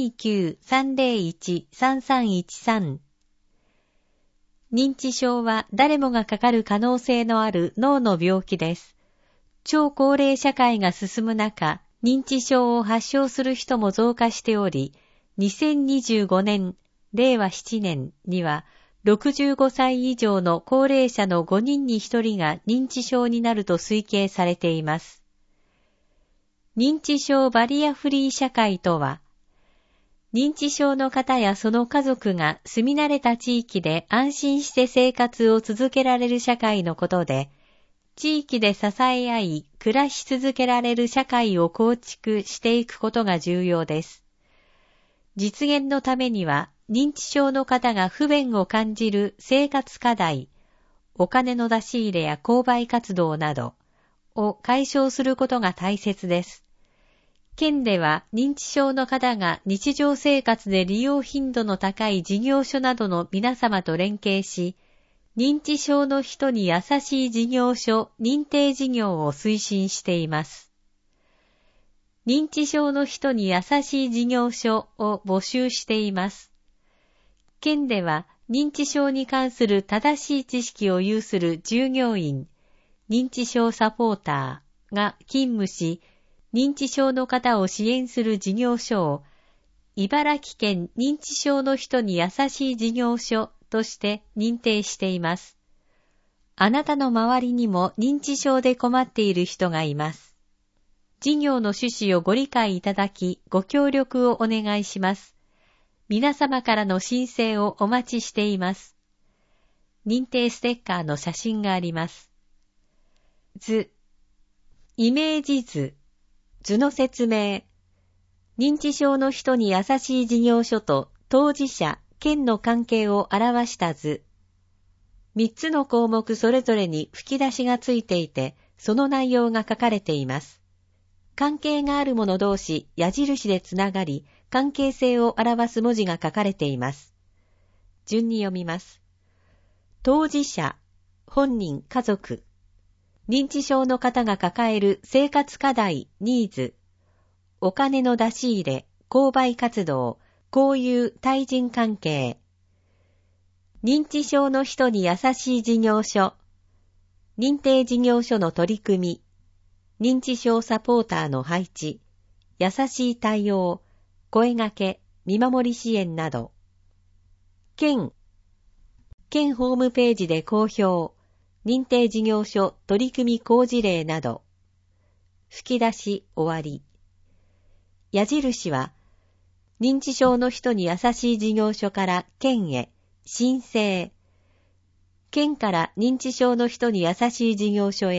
[SPEAKER 1] 029-301-3313。認知症は誰もがかかる可能性のある脳の病気です。超高齢社会が進む中、認知症を発症する人も増加しており、2025年、令和7年には、65歳以上の高齢者の5人に1人が認知症になると推計されています。認知症バリアフリー社会とは、認知症の方やその家族が住み慣れた地域で安心して生活を続けられる社会のことで、地域で支え合い、暮らし続けられる社会を構築していくことが重要です。実現のためには、認知症の方が不便を感じる生活課題、お金の出し入れや購買活動などを解消することが大切です。県では認知症の方が日常生活で利用頻度の高い事業所などの皆様と連携し、認知症の人に優しい事業所認定事業を推進しています。認知症の人に優しい事業所を募集しています。県では認知症に関する正しい知識を有する従業員、認知症サポーターが勤務し、認知症の方を支援する事業所を、茨城県認知症の人に優しい事業所として認定しています。あなたの周りにも認知症で困っている人がいます。事業の趣旨をご理解いただき、ご協力をお願いします。皆様からの申請をお待ちしています。認定ステッカーの写真があります。図、イメージ図、図の説明。認知症の人に優しい事業所と当事者、県の関係を表した図。3つの項目それぞれに吹き出しがついていて、その内容が書かれています。関係がある者同士、矢印でつながり、関係性を表す文字が書かれています。順に読みます。当事者、本人、家族。認知症の方が抱える生活課題、ニーズ。お金の出し入れ、購買活動、交友、対人関係。認知症の人に優しい事業所。認定事業所の取り組み。認知症サポーターの配置、優しい対応、声掛け、見守り支援など。県ホームページで公表、認定事業所取り組み講事例など。吹き出し終わり。矢印は、認知症の人に優しい事業所から県へ、申請。県から認知症の人に優しい事業所へ、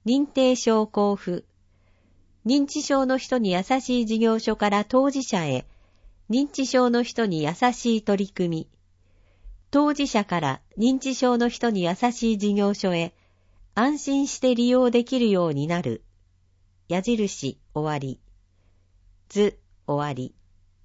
[SPEAKER 1] 認定証交付。認知症の人に優しい事業所から当事者へ、認知症の人に優しい取り組み。当事者から認知症の人に優しい事業所へ、安心して利用できるようになる。矢印終わり。図終わり。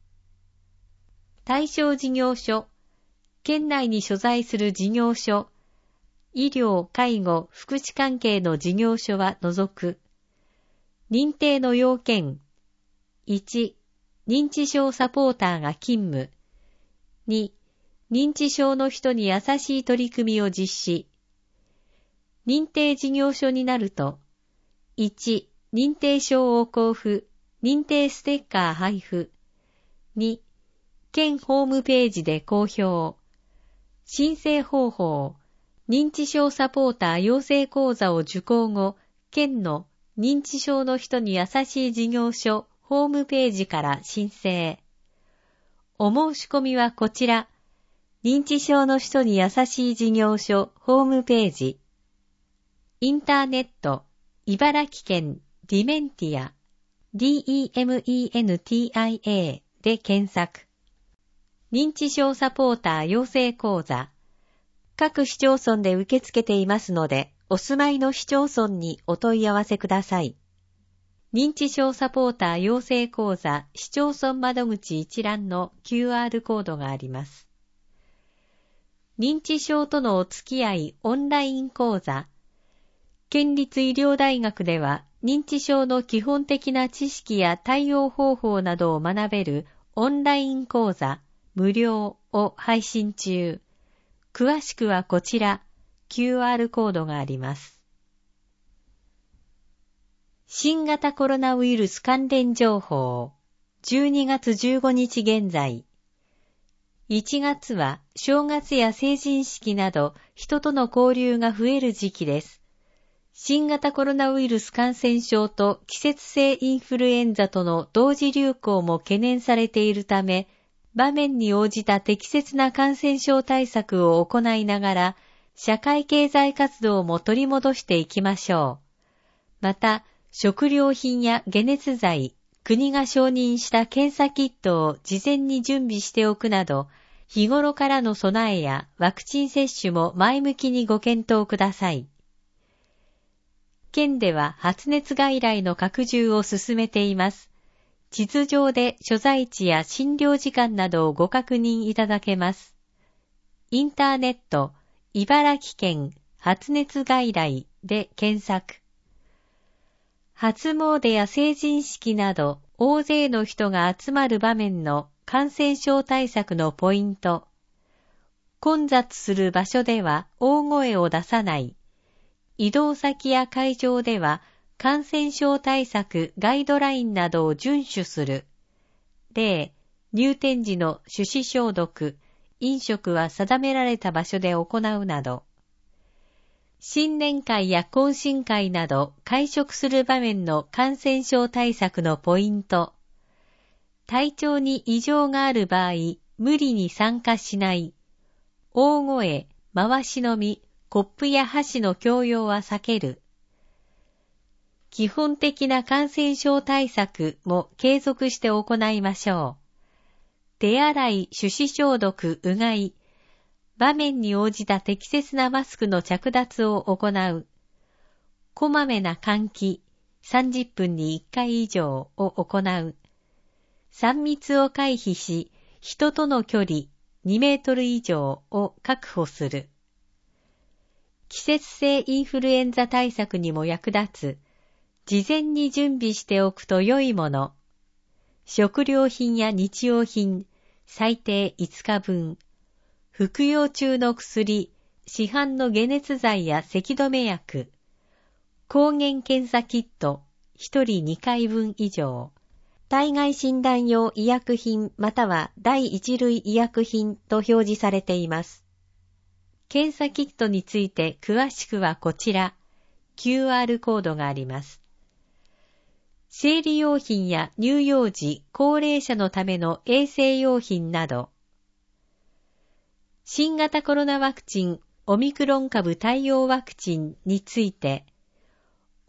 [SPEAKER 1] 対象事業所。県内に所在する事業所。医療・介護・福祉関係の事業所は除く。認定の要件。1、認知症サポーターが勤務。2、認知症の人に優しい取り組みを実施。認定事業所になると、1、認定証を交付、認定ステッカー配布。2、県ホームページで公表。申請方法。認知症サポーター養成講座を受講後、県の認知症の人に優しい事業所ホームページから申請。お申し込みはこちら。認知症の人に優しい事業所ホームページ。インターネット、茨城県ディメンティア、DEMENTIA で検索。認知症サポーター養成講座。各市町村で受け付けていますので、お住まいの市町村にお問い合わせください。認知症サポーター養成講座市町村窓口一覧の QR コードがあります。認知症とのお付き合いオンライン講座。県立医療大学では認知症の基本的な知識や対応方法などを学べるオンライン講座無料を配信中。詳しくはこちら QR コードがあります。新型コロナウイルス関連情報。12月15日現在。1月は正月や成人式など人との交流が増える時期です。新型コロナウイルス感染症と季節性インフルエンザとの同時流行も懸念されているため、場面に応じた適切な感染症対策を行いながら、社会経済活動も取り戻していきましょう。また、食料品や解熱剤、国が承認した検査キットを事前に準備しておくなど、日頃からの備えやワクチン接種も前向きにご検討ください。県では発熱外来の拡充を進めています。地図上で所在地や診療時間などをご確認いただけます。インターネット、茨城県発熱外来で検索。初詣や成人式など大勢の人が集まる場面の感染症対策のポイント。混雑する場所では大声を出さない。移動先や会場では感染症対策ガイドラインなどを遵守する。例、入店時の手指消毒、飲食は定められた場所で行うなど。新年会や懇親会など会食する場面の感染症対策のポイント。体調に異常がある場合、無理に参加しない。大声、回し飲み、コップや箸の共用は避ける。基本的な感染症対策も継続して行いましょう。手洗い、手指消毒、うがい。場面に応じた適切なマスクの着脱を行う。こまめな換気、30分に1回以上を行う。3密を回避し、人との距離2メートル以上を確保する。季節性インフルエンザ対策にも役立つ。事前に準備しておくと良いもの。食料品や日用品、最低5日分。服用中の薬、市販の解熱剤や咳止め薬。抗原検査キット、1人2回分以上。体外診断用医薬品または第一類医薬品と表示されています。検査キットについて詳しくはこちら、QR コードがあります。生理用品や乳幼児、高齢者のための衛生用品など、新型コロナワクチン、オミクロン株対応ワクチンについて、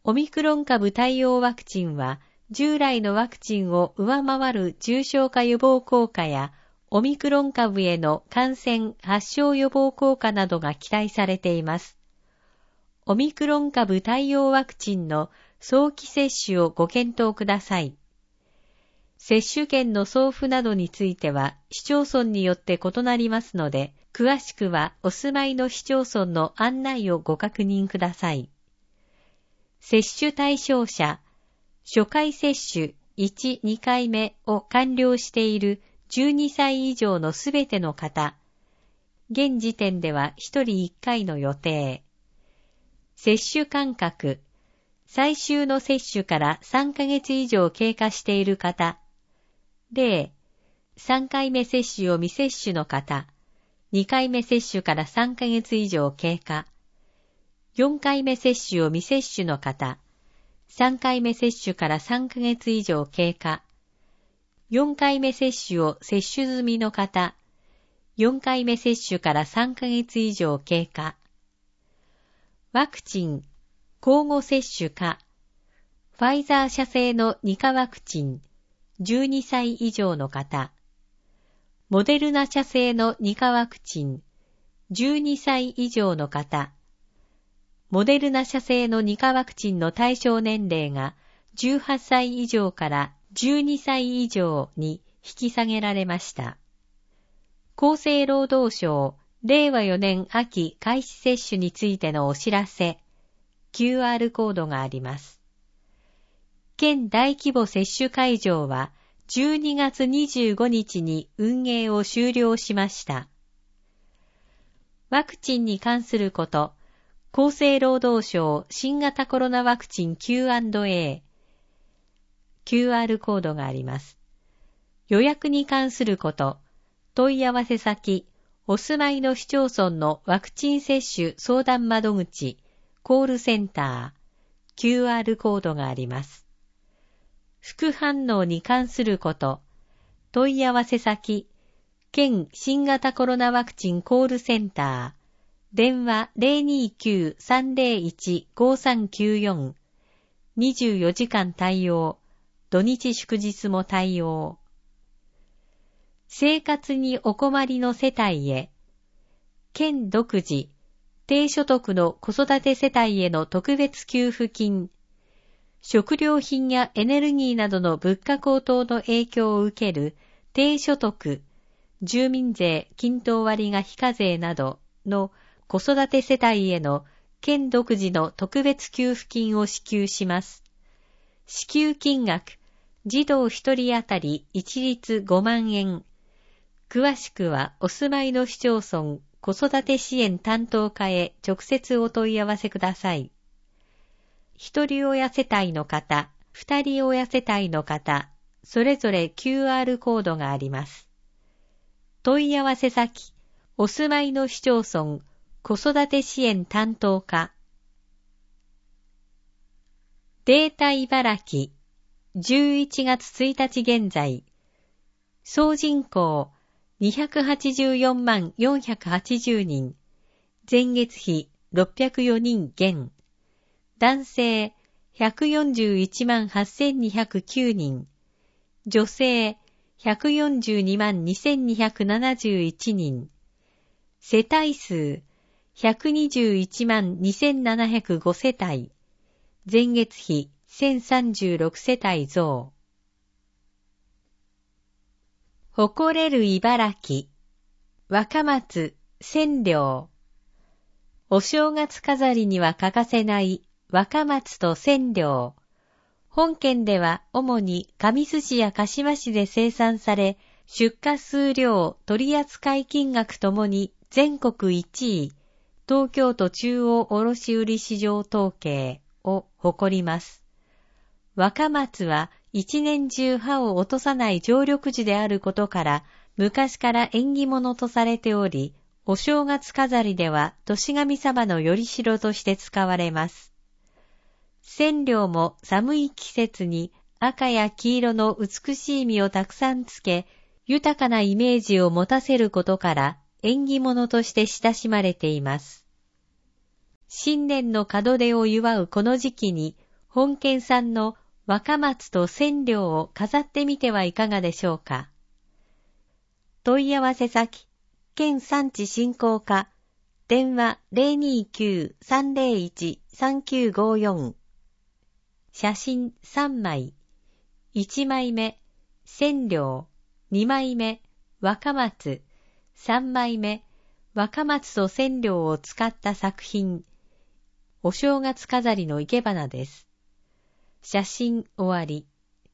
[SPEAKER 1] オミクロン株対応ワクチンは、従来のワクチンを上回る重症化予防効果や、オミクロン株への感染・発症予防効果などが期待されています。オミクロン株対応ワクチンの早期接種をご検討ください。接種券の送付などについては市町村によって異なりますので、詳しくはお住まいの市町村の案内をご確認ください。接種対象者、初回接種1、2回目を完了している12歳以上のすべての方、現時点では1人1回の予定。接種間隔、最終の接種から3ヶ月以上経過している方、例、3回目接種を未接種の方、2回目接種から3ヶ月以上経過、4回目接種を未接種の方、3回目接種から3ヶ月以上経過、4回目接種を接種済みの方、4回目接種から3ヶ月以上経過。ワクチン、交互接種か、ファイザー社製の2価ワクチン、12歳以上の方、モデルナ社製の2価ワクチン、12歳以上の方、モデルナ社製の2価ワクチンの対象年齢が18歳以上から12歳以上に引き下げられました。厚生労働省、令和4年秋開始接種についてのお知らせ、QR コードがあります。県大規模接種会場は12月25日に運営を終了しました。ワクチンに関すること、厚生労働省新型コロナワクチン Q&A、QR コードがあります。予約に関すること、問い合わせ先、お住まいの市町村のワクチン接種相談窓口、コールセンター、QR コードがあります。副反応に関すること、問い合わせ先、県新型コロナワクチンコールセンター、電話 029-301-5394、24時間対応、土日祝日も対応。生活にお困りの世帯へ、県独自、低所得の子育て世帯への特別給付金、食料品やエネルギーなどの物価高騰の影響を受ける低所得、住民税均等割が非課税などの子育て世帯への県独自の特別給付金を支給します。支給金額、児童1人当たり一律5万円。詳しくはお住まいの市町村子育て支援担当課へ直接お問い合わせください。一人親世帯の方、二人親世帯の方、それぞれ QR コードがあります。問い合わせ先、お住まいの市町村子育て支援担当課。データ茨城、11月1日現在、総人口284万480人、前月比604人減、男性141万8209人、女性142万2271人、世帯数121万2705世帯、前月比1036世帯増。誇れる茨城、若松、千両。お正月飾りには欠かせない若松と千両。本県では主に神栖市や鹿島市で生産され、出荷数量、取扱金額ともに全国1位、東京都中央卸売市場統計を誇ります。若松は一年中葉を落とさない常緑樹であることから、昔から縁起物とされており、お正月飾りでは年神様のよりしろとして使われます。千両も寒い季節に赤や黄色の美しい実をたくさんつけ、豊かなイメージを持たせることから縁起物として親しまれています。新年の門出を祝うこの時期に本県産の若松と千両を飾ってみてはいかがでしょうか。問い合わせ先、県産地振興課、電話 029-301-3954。写真3枚。1枚目、千両。2枚目、若松。3枚目、若松と千両を使った作品。お正月飾りの生け花です。写真終わり。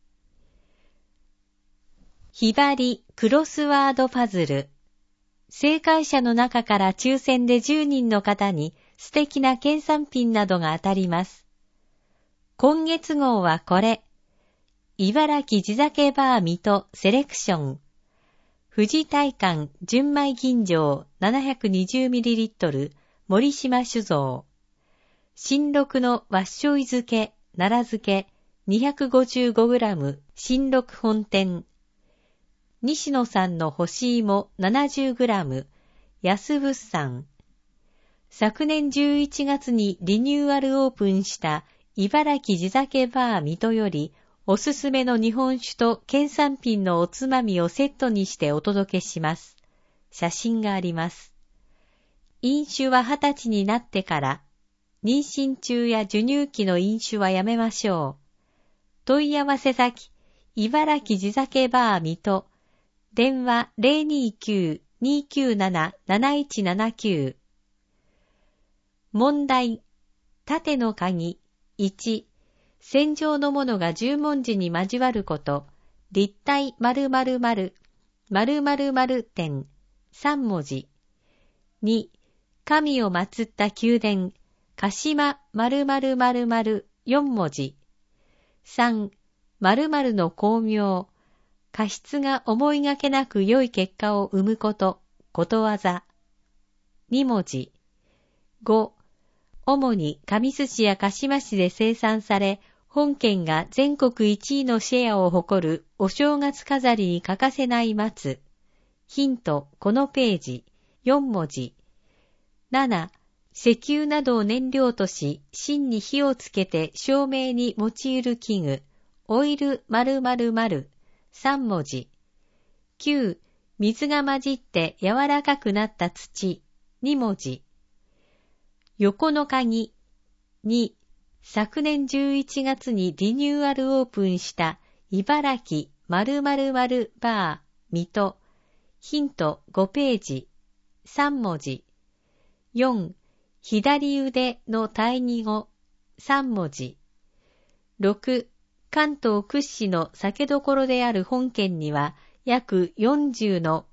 [SPEAKER 1] ひばりクロスワードパズル。正解者の中から抽選で10人の方に素敵な県産品などが当たります。今月号はこれ。茨城地酒バー水戸セレクション。富士大館純米吟醸 720ml 森島酒造。新六のわっしょい漬け、奈良漬け 255g 新六本店。西野さんの干し芋 70g 安物産。昨年11月にリニューアルオープンした茨城地酒バー水戸よりおすすめの日本酒と県産品のおつまみをセットにしてお届けします。写真があります。飲酒は20歳になってから、妊娠中や授乳期の飲酒はやめましょう。問い合わせ先、茨城地酒バー水戸。電話 029-297-7179。問題。縦の鍵。1。線状のものが10文字に交わること。立体〇〇〇。〇〇〇点。3文字。2。神を祀った宮殿。鹿島〇〇〇〇4文字。3。〇〇の巧妙。過失が思いがけなく良い結果を生むこと。ことわざ。2文字。5。主に神栖市や鹿島市で生産され、本県が全国1位のシェアを誇るお正月飾りに欠かせない松。ヒント、このページ。4文字。7、石油などを燃料とし、芯に火をつけて照明に用いる器具。オイル〇〇〇。3文字。9、水が混じって柔らかくなった土。2文字。横の鍵。2、昨年11月にリニューアルオープンした茨城〇〇〇バー水戸。ヒント5ページ。3文字。4、左腕の対義語。3文字。6、関東屈指の酒どころである本県には約40の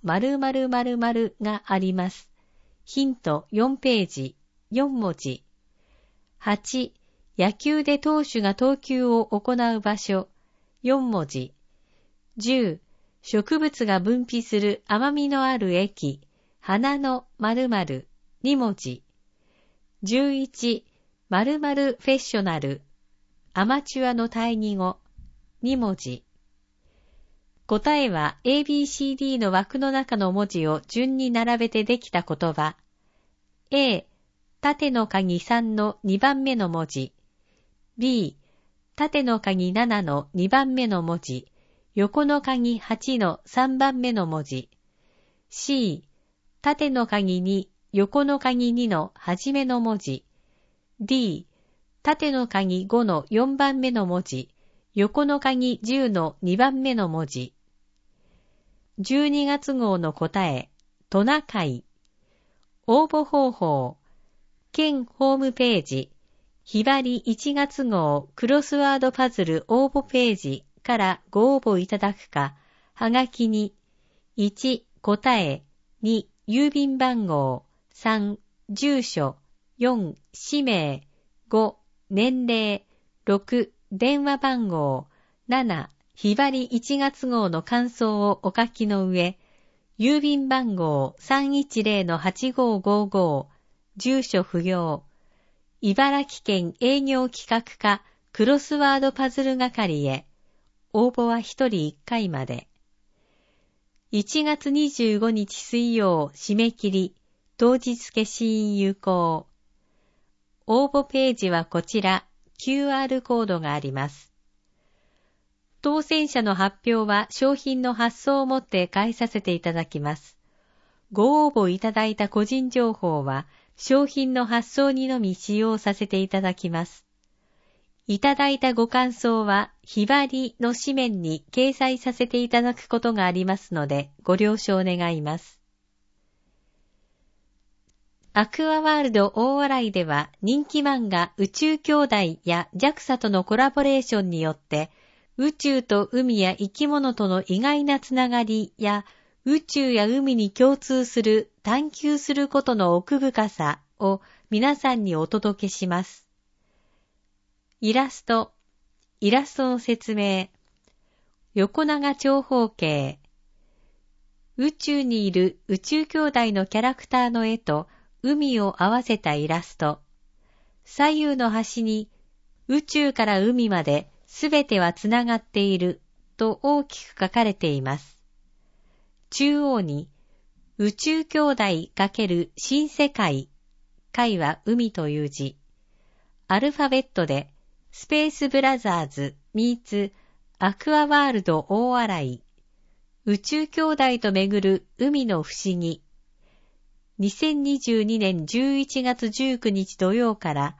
[SPEAKER 1] 〇〇〇〇があります。ヒント4ページ。4文字。8、野球で投手が投球を行う場所。4文字。10、植物が分泌する甘みのある液。花の〇〇。2文字。11、〇〇フェッショナル。アマチュアの対義語。2文字。答えは ABCD の枠の中の文字を順に並べてできた言葉。A、縦の鍵3の2番目の文字。B、縦の鍵7の2番目の文字。横の鍵8の3番目の文字。C、縦の鍵2、横の鍵2の初めの文字。D、縦の鍵5の4番目の文字。横の鍵10の2番目の文字。12月号の答え、トナカイ。応募方法。県ホームページ、ひばり1月号クロスワードパズル応募ページからご応募いただくか、はがきに、1、答え、2、郵便番号、3、住所、4、氏名、5、年齢、6、電話番号、7、ひばり1月号の感想をお書きの上、郵便番号 310-8555、住所不要、茨城県営業企画課クロスワードパズル係へ、応募は1人1回まで。1月25日水曜締め切り、当日消印有効。応募ページはこちら、 QR コードがあります。当選者の発表は商品の発送をもって返させていただきます。ご応募いただいた個人情報は商品の発送にのみ使用させていただきます。いただいたご感想はひばりの紙面に掲載させていただくことがありますのでご了承願います。アクアワールド大洗では人気漫画宇宙兄弟や JAXA とのコラボレーションによって宇宙と海や生き物との意外なつながりや宇宙や海に共通する探求することの奥深さを皆さんにお届けします。イラストの説明、横長長方形、宇宙にいる宇宙兄弟のキャラクターの絵と海を合わせたイラスト、左右の端に宇宙から海まですべてはつながっていると大きく書かれています。中央に宇宙兄弟×新世界、界は海という字、アルファベットでスペースブラザーズmeetsアクアワールド大洗、宇宙兄弟とめぐる海の不思議、2022年11月19日土曜から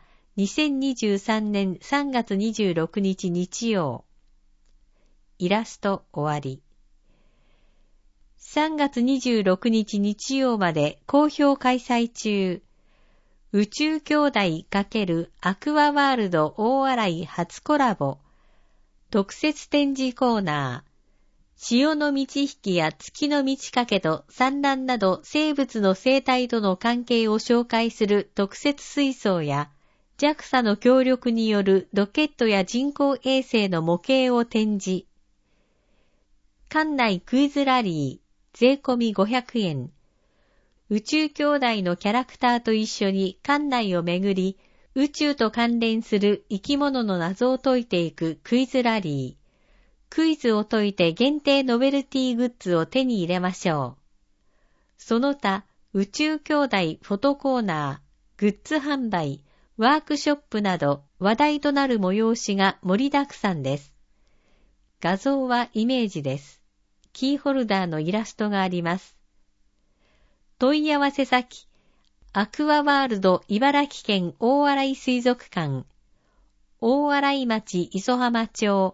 [SPEAKER 1] 2023年3月26日日曜。イラスト終わり。3月26日日曜まで好評開催中。宇宙兄弟×アクアワールド大洗初コラボ。特設展示コーナー。潮の満ち引きや月の満ち欠けと産卵など生物の生態との関係を紹介する特設水槽や JAXA の協力によるロケットや人工衛星の模型を展示。館内クイズラリー、税込み500円。宇宙兄弟のキャラクターと一緒に館内を巡り、宇宙と関連する生き物の謎を解いていくクイズラリー。クイズを解いて限定ノベルティグッズを手に入れましょう。その他、宇宙兄弟フォトコーナー、グッズ販売、ワークショップなど話題となる催しが盛りだくさんです。画像はイメージです。キーホルダーのイラストがあります。問い合わせ先、アクアワールド茨城県大洗水族館、大洗町磯浜町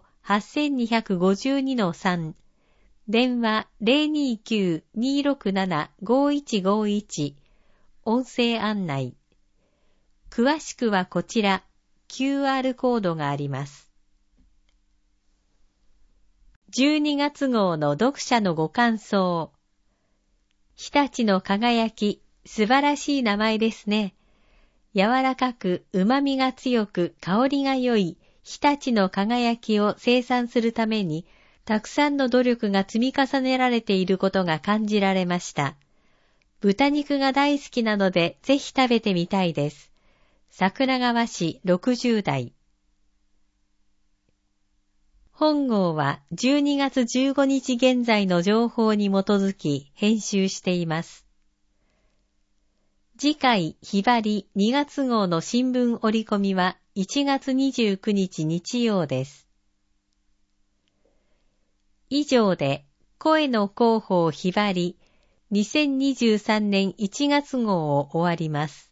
[SPEAKER 1] 8252-3、電話 029-267-5151、音声案内。詳しくはこちら、QR コードがあります。12月号の読者のご感想。日立の輝き、素晴らしい名前ですね。柔らかく、旨味が強く、香りが良い、日立の輝きを生産するために、たくさんの努力が積み重ねられていることが感じられました。豚肉が大好きなので、ぜひ食べてみたいです。桜川市60代。本号は12月15日現在の情報に基づき編集しています。次回ひばり2月号の新聞折り込みは1月29日日曜です。以上で声の広報ひばり2023年1月号を終わります。